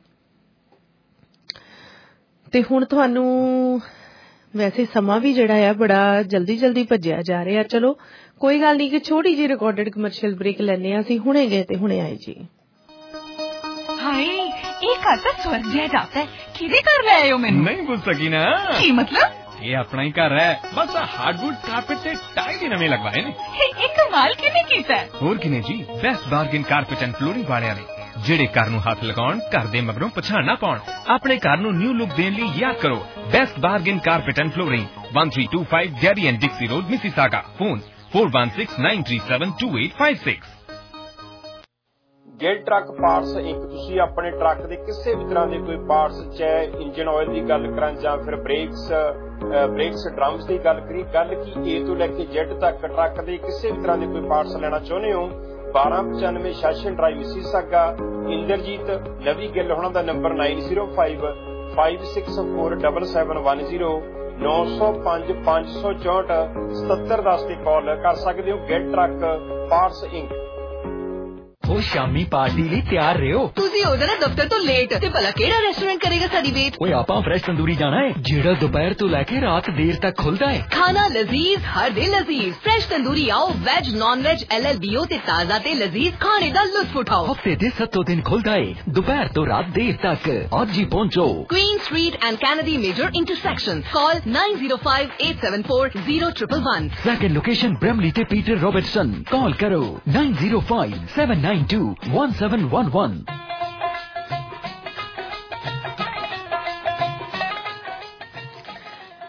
Speaker 14: ਤੇ ਹੁਣ ਤੁਹਾਨੂੰ ਵੈਸੇ ਸਮਾਂ ਵੀ ਜਿਹੜਾ ਆ ਬੜਾ ਜਲਦੀ ਭੱਜਿਆ ਜਾ ਰਿਹਾ। ਚਲੋ ਕੋਈ ਗੱਲ ਨਹੀਂ ਕਿ ਛੋਟੀ ਜਿਹੀ ਰਿਕਾਰਡਡ ਕਮਰਸ਼ੀਅਲ ਬ੍ਰੇਕ ਲੈਣੇ ਆ। ਅਸੀਂ ਹੁਣੇ ਗਏ ਤੇ ਹੁਣੇ ਆਏ ਜੀ।
Speaker 12: ਹਾਏ ਇਹ ਘਰ ਤਾਂ ਸਵਰਗ ਜਿਹਾ ਜਾਪਦਾ ਹੈ। ਕਿਹਦੇ ਘਰ ਲੈ ਆਏ ਹੋ ਮੈਨੂੰ?
Speaker 11: ਨਹੀਂ ਪੁੱਛ ਸਕੀ ਨਾ।
Speaker 12: ਕੀ ਮਤਲਬ?
Speaker 11: ਇਹ ਆਪਣਾ ਹੀ ਘਰ ਹੈ। ਬਸ ਹਾਰਡਵੁੱਡ ਕਾਰਪੇਟ ਤੇ ਟਾਈਲ ਹੀ ਨਵੇਂ ਲਗਵਾਏ ਨੇ।
Speaker 12: ਇਹ ਕਮਾਲ ਕਿਵੇਂ ਕੀਤਾ?
Speaker 11: ਹੋਰ ਕਿਨੇ ਜੀ, Best Bargain Carpet and Flooring ਵਾਲਿਆਂ ਨੇ, ਜਿਹੜੇ ਘਰ ਨੂੰ ਹੱਥ ਲਗਾਉਣ, ਘਰ ਦੇ ਮਗਰੋਂ ਪਛਾਣ ਨਾ ਪਾਉਣ। ਆਪਣੇ ਘਰ ਨੂੰ ਨਿਊ ਲੁੱਕ ਦੇਣ ਲਈ ਯਾਦ ਕਰੋ Best Bargain Carpet and Flooring, 1325 Derry and Dixie Road, Mississauga. Phone 4169372856।
Speaker 3: Gill Truck Parts Inc. ਤੁਸੀਂ ਆਪਣੇ ਟਰੱਕ ਦੇ ਕਿਸੇ ਵੀ ਤਰ੍ਹਾਂ ਦੇ ਕੋਈ ਪਾਰਟਸ, ਚਾਹੇ ਇੰਜਨ ਆਇਲ ਦੀ ਗੱਲ ਕਰਾਂ ਜਾਂ ਫਿਰ ਬ੍ਰੇਕਸ ਡਰਮਸ ਦੀ ਗੱਲ ਕਰੀ, ਗੱਲ ਕੀ A ਤੋਂ ਲੈ ਕੇ Z ਤੱਕ ਟਰੱਕ ਦੇ ਕਿਸੇ ਵੀ ਤਰ੍ਹਾਂ ਦੇ ਕੋਈ ਪਾਰਟਸ ਲੈਣਾ ਚਾਹੁੰਦੇ ਹੋ, 1295 Shawson Drive Mississauga. Inderjit Lovey Gill ਹੋਣਾ ਦਾ ਨੰਬਰ 9055647710 9055647710 ਤੇ ਕਾਲ ਕਰ ਸਕਦੇ ਹੋ। Gill Truck Parts Inc.
Speaker 15: ਉਹ ਸ਼ਾਮੀ ਪਾਰਟੀ ਲਈ ਤਿਆਰ ਰਹੋ।
Speaker 16: ਤੁਸੀਂ ਉਹਦੇ ਨਾਲ ਦਫ਼ਤਰ ਤੋਂ ਲੇਟ ਤੇ ਭਲਾ ਕਿਹੜਾ ਰੈਸਟੋਰੈਂਟ ਕਰੇਗਾ ਸਾਡੀ ਵੇਟ?
Speaker 15: ਓਏ ਆਪਾਂ ਫਰੈਸ਼ ਤੰਦੂਰੀ ਜਾਣਾ ਹੈ, ਜਿਹੜਾ ਦੁਪਹਿਰ ਤੋਂ ਲੈ ਕੇ ਰਾਤ ਦੇਰ ਤੱਕ ਖੁੱਲਦਾ ਹੈ।
Speaker 16: ਖਾਣਾ ਲਜ਼ੀਜ਼, ਹਰ ਦਿਨ ਲਜ਼ੀਜ਼। ਫਰੈਸ਼ ਤੰਦੂਰੀ ਆਓ, ਵੈਜ ਨॉन ਵੈਜ LLBO ਤੇ ਤਾਜ਼ਾ ਤੇ ਲਜ਼ੀਜ਼ ਖਾਣੇ ਦਾ ਲੁਤਫ ਉਠਾਓ।
Speaker 15: ਹਫਤੇ ਦੇ 7 ਦਿਨ ਖੁੱਲਦਾ ਹੈ, ਦੁਪਹਿਰ ਤੋਂ ਰਾਤ ਦੇਰ ਤੱਕ। ਅੱਜ ਹੀ ਪਹੁੰਚੋ।
Speaker 16: Queen Street and Kennedy Major Intersections. Call 9058740111.
Speaker 15: Second location Bramley ਤੇ ਪੀਟਰ ਰੋਬਰਟਸਨ। ਕਾਲ ਕਰੋ 9057921711।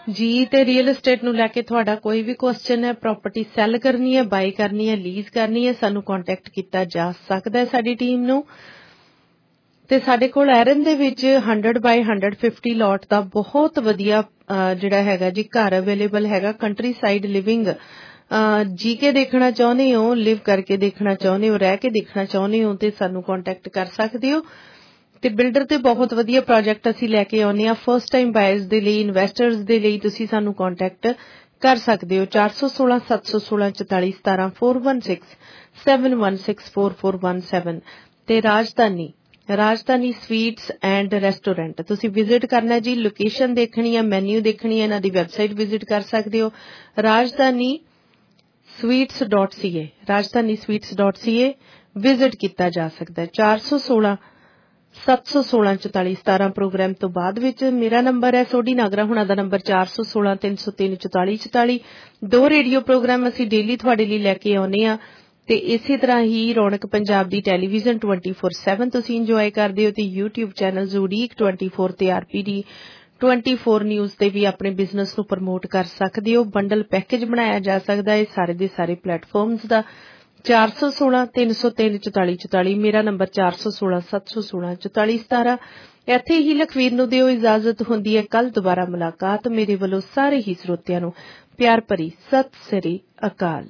Speaker 14: ਜੀ ਤੇ ਰੀਅਲ ਏਸਟੇਟ ਨੂੰ ਲੈ ਕੇ ਤੁਹਾਡਾ ਕੋਈ ਵੀ ਕੁਐਸਚਨ ਹੈ, ਪ੍ਰਾਪਰਟੀ ਸੈੱਲ ਕਰਨੀ ਹੈ, ਬਾਈ ਕਰਨੀ ਹੈ, ਲੀਜ਼ ਕਰਨੀ ਹੈ, ਸਾਨੂੰ ਕੰਟੈਕਟ ਕੀਤਾ ਜਾ ਸਕਦਾ ਹੈ ਸਾਡੀ ਟੀਮ ਨੂੰ। ਤੇ ਸਾਡੇ ਕੋਲ ਐਰਨ ਦੇ ਵਿੱਚ 100 ਬਾਈ 150 ਲੋਟ ਦਾ ਬਹੁਤ ਵਧੀਆ ਜਿਹੜਾ ਹੈਗਾ ਜੀ ਘਰ ਅਵੇਲੇਬਲ ਹੈਗਾ। ਕੰਟਰੀ ਸਾਈਡ ਲਿਵਿੰਗ ਜੀ ਕੇ ਦੇਖਣਾ ਚਾਹੁੰਦੇ ਹੋ, ਲਿਵ ਕਰਕੇ ਦੇਖਣਾ ਚਾਹੁੰਦੇ ਹੋ, ਰਹਿ ਕੇ ਦੇਖਣਾ ਚਾਹੁੰਦੇ ਹੋ ਤੇ ਸਾਨੂੰ ਕੰਟੈਕਟ ਕਰ ਸਕਦੇ ਹੋ। ਤੇ ਬਿਲਡਰ ਤੇ ਬਹੁਤ ਵਧੀਆ ਪ੍ਰੋਜੈਕਟ ਅਸੀਂ ਲੈ ਕੇ ਆਉਂਦੇ ਹਾਂ। ਫਸਟ ਟਾਈਮ ਬਾਇਰਸ ਦੇ ਲਈ, ਇਨਵੈਸਟਰਸ ਦੇ ਲਈ ਤੁਸੀਂ ਸਾਨੂੰ ਕੰਟੈਕਟ ਕਰ ਸਕਦੇ ਹੋ। 416 716 44 17 416 716 4417 ਤੇ ਰਾਜਧਾਨੀ ਸਵੀਟਸ ਐਂਡ ਰੈਸਟੋਰੈਂਟ ਤੁਸੀਂ ਵਿਜ਼ਿਟ ਕਰਨਾ ਜੀ। ਲੋਕੇਸ਼ਨ ਦੇਖਣੀ ਹੈ, ਮੈਨਿਊ ਦੇਖਣੀ ਹੈ, ਇਹਨਾਂ ਦੀ ਵੈਬਸਾਈਟ ਵਿਜ਼ਿਟ ਕਰ ਸਕਦੇ ਹੋ। ਰਾਜਧਾਨੀ sweets.ca ਵਿਜ਼ਿਟ ਕੀਤਾ ਜਾ ਸਕਦਾ ਹੈ। 416 716 44 17 ਪ੍ਰੋਗਰਾਮ ਤੋਂ ਬਾਅਦ ਵਿੱਚ ਮੇਰਾ ਨੰਬਰ ਹੈ, ਸੋਢੀ ਨਾਗਰਾ ਹੁਣਾਂ ਦਾ ਨੰਬਰ 416 303 44 44। 2 ਰੇਡੀਓ ਪ੍ਰੋਗਰਾਮ ਅਸੀਂ ਡੇਲੀ ਤੁਹਾਡੇ ਲਈ ਲੈ ਕੇ ਆਉਂਦੇ ਹਾਂ ਤੇ ਇਸੇ ਤਰ੍ਹਾਂ ਹੀ ਰੌਣਕ ਪੰਜਾਬ ਦੀ ਟੈਲੀਵਿਜ਼ਨ 24/7 ਤੁਸੀਂ ਇੰਜੋਏ ਕਰਦੇ ਹੋ ਤੇ YouTube ਚੈਨਲ ਜ਼ੁਡੀਕ 24 ਤੇ RPD 24 ਨਿਊਜ਼ ਤੇ ਵੀ ਆਪਣੇ ਬਿਜ਼ਨਸ ਨੂੰ ਪ੍ਰਮੋਟ ਕਰ ਸਕਦੇ ਹੋ। ਬੰਡਲ ਪੈਕੇਜ ਬਣਾਇਆ ਜਾ ਸਕਦਾ ਹੈ ਸਾਰੇ ਦੇ ਸਾਰੇ ਪਲੇਟਫਾਰਮਸ ਦਾ। 416 303 44 44 ਮੇਰਾ ਨੰਬਰ 416 716 44 17। ਇੱਥੇ ਹੀ ਲਖਵੀਰ ਨੂੰ ਦਿਓ ਇਜਾਜ਼ਤ, ਹੁੰਦੀ ਹੈ ਕੱਲ ਦੁਬਾਰਾ ਮੁਲਾਕਾਤ। ਮੇਰੇ ਵੱਲੋਂ ਸਾਰੇ ਹੀ ਸਰੋਤਿਆਂ ਨੂੰ ਪਿਆਰ ਭਰੀ ਸਤਿ ਸ੍ਰੀ ਅਕਾਲ।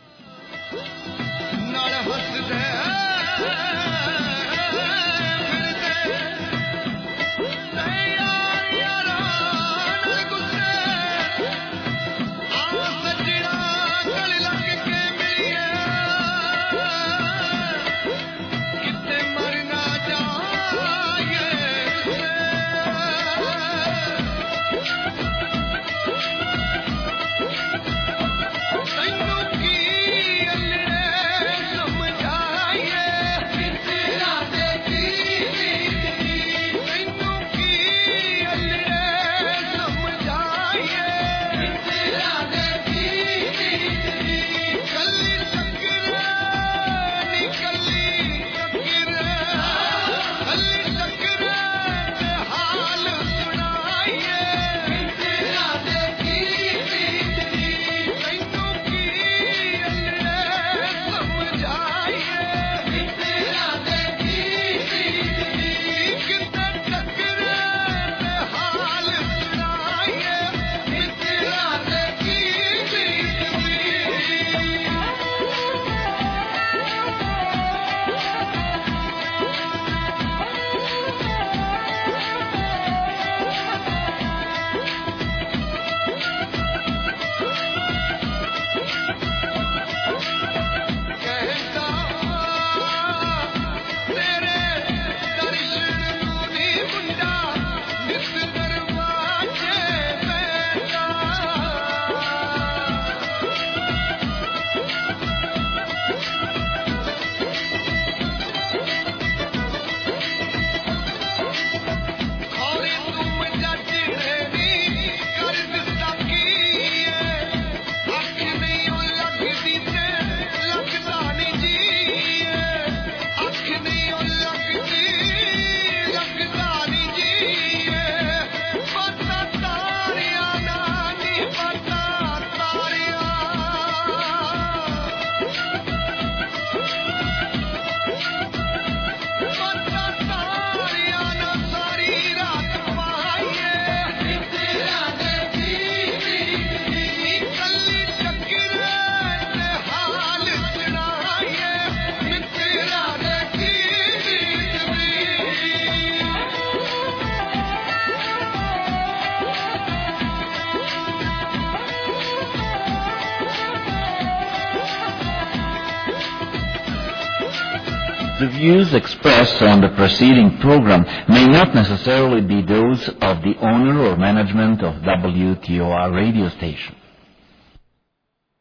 Speaker 2: The views expressed on the preceding program may not necessarily be those of the owner or management of WTOR radio station.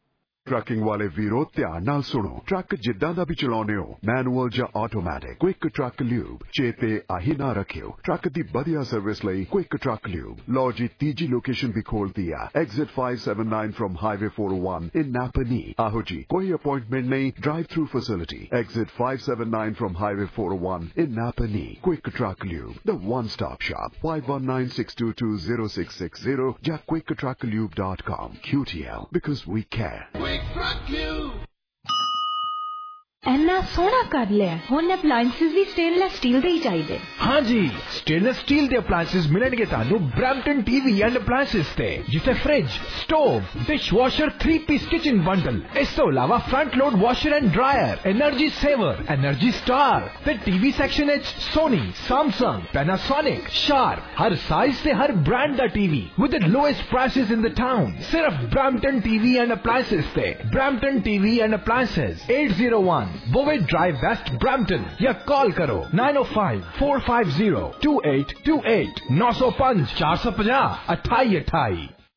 Speaker 8: Trucking वाले वीरो ध्यान नाल सुनो। ट्रक जिद्दां दा भी चलाउने हो, मैनुअल या ऑटोमैटिक, क्विक ट्रक ल्यूब चेते आही ना रखियो। ट्रक दी बढ़िया सर्विस लई क्विक ट्रक ल्यूब। लो जी तीजी लोकेशन भी खोल दिया, exit 579 from highway 401 in Napanee. आहो जी कोई अपॉइंटमेंट नहीं, drive through facility, exit 579 from highway 401 in Napanee. Quick Truck Lube, the one stop shop, 5196220660 या quicktrucklube.com। QTL, because we care।
Speaker 10: इन्ना सोहना कर लिया, हुण अप्लायंसेस भी स्टेनलेस स्टील दे ही चाहिए।
Speaker 13: हाँ जी, स्टेनलेस स्टील दे अप्लायंसेस मिलणगे तानू ब्रैम्पटन टीवी एंड अप्लायंसेस ते, जिथे fridge, stove, dish washer, three piece kitchen bundle, इस तो अलावा front load washer and dryer, energy saver, energy star ते टीवी सेक्शन एच सोनी, सैमसंग, पैनासोनिक, शार्प, हर साइज से हर ब्रांड दा TV with the lowest prices in the town. सिर्फ ब्रैम्पटन टीवी एंड अप्लायंसेस ते। Brampton TV and Appliances 801 बोवेट drive West Brampton, या कॉल करो 905-450-2828 905 450 2828।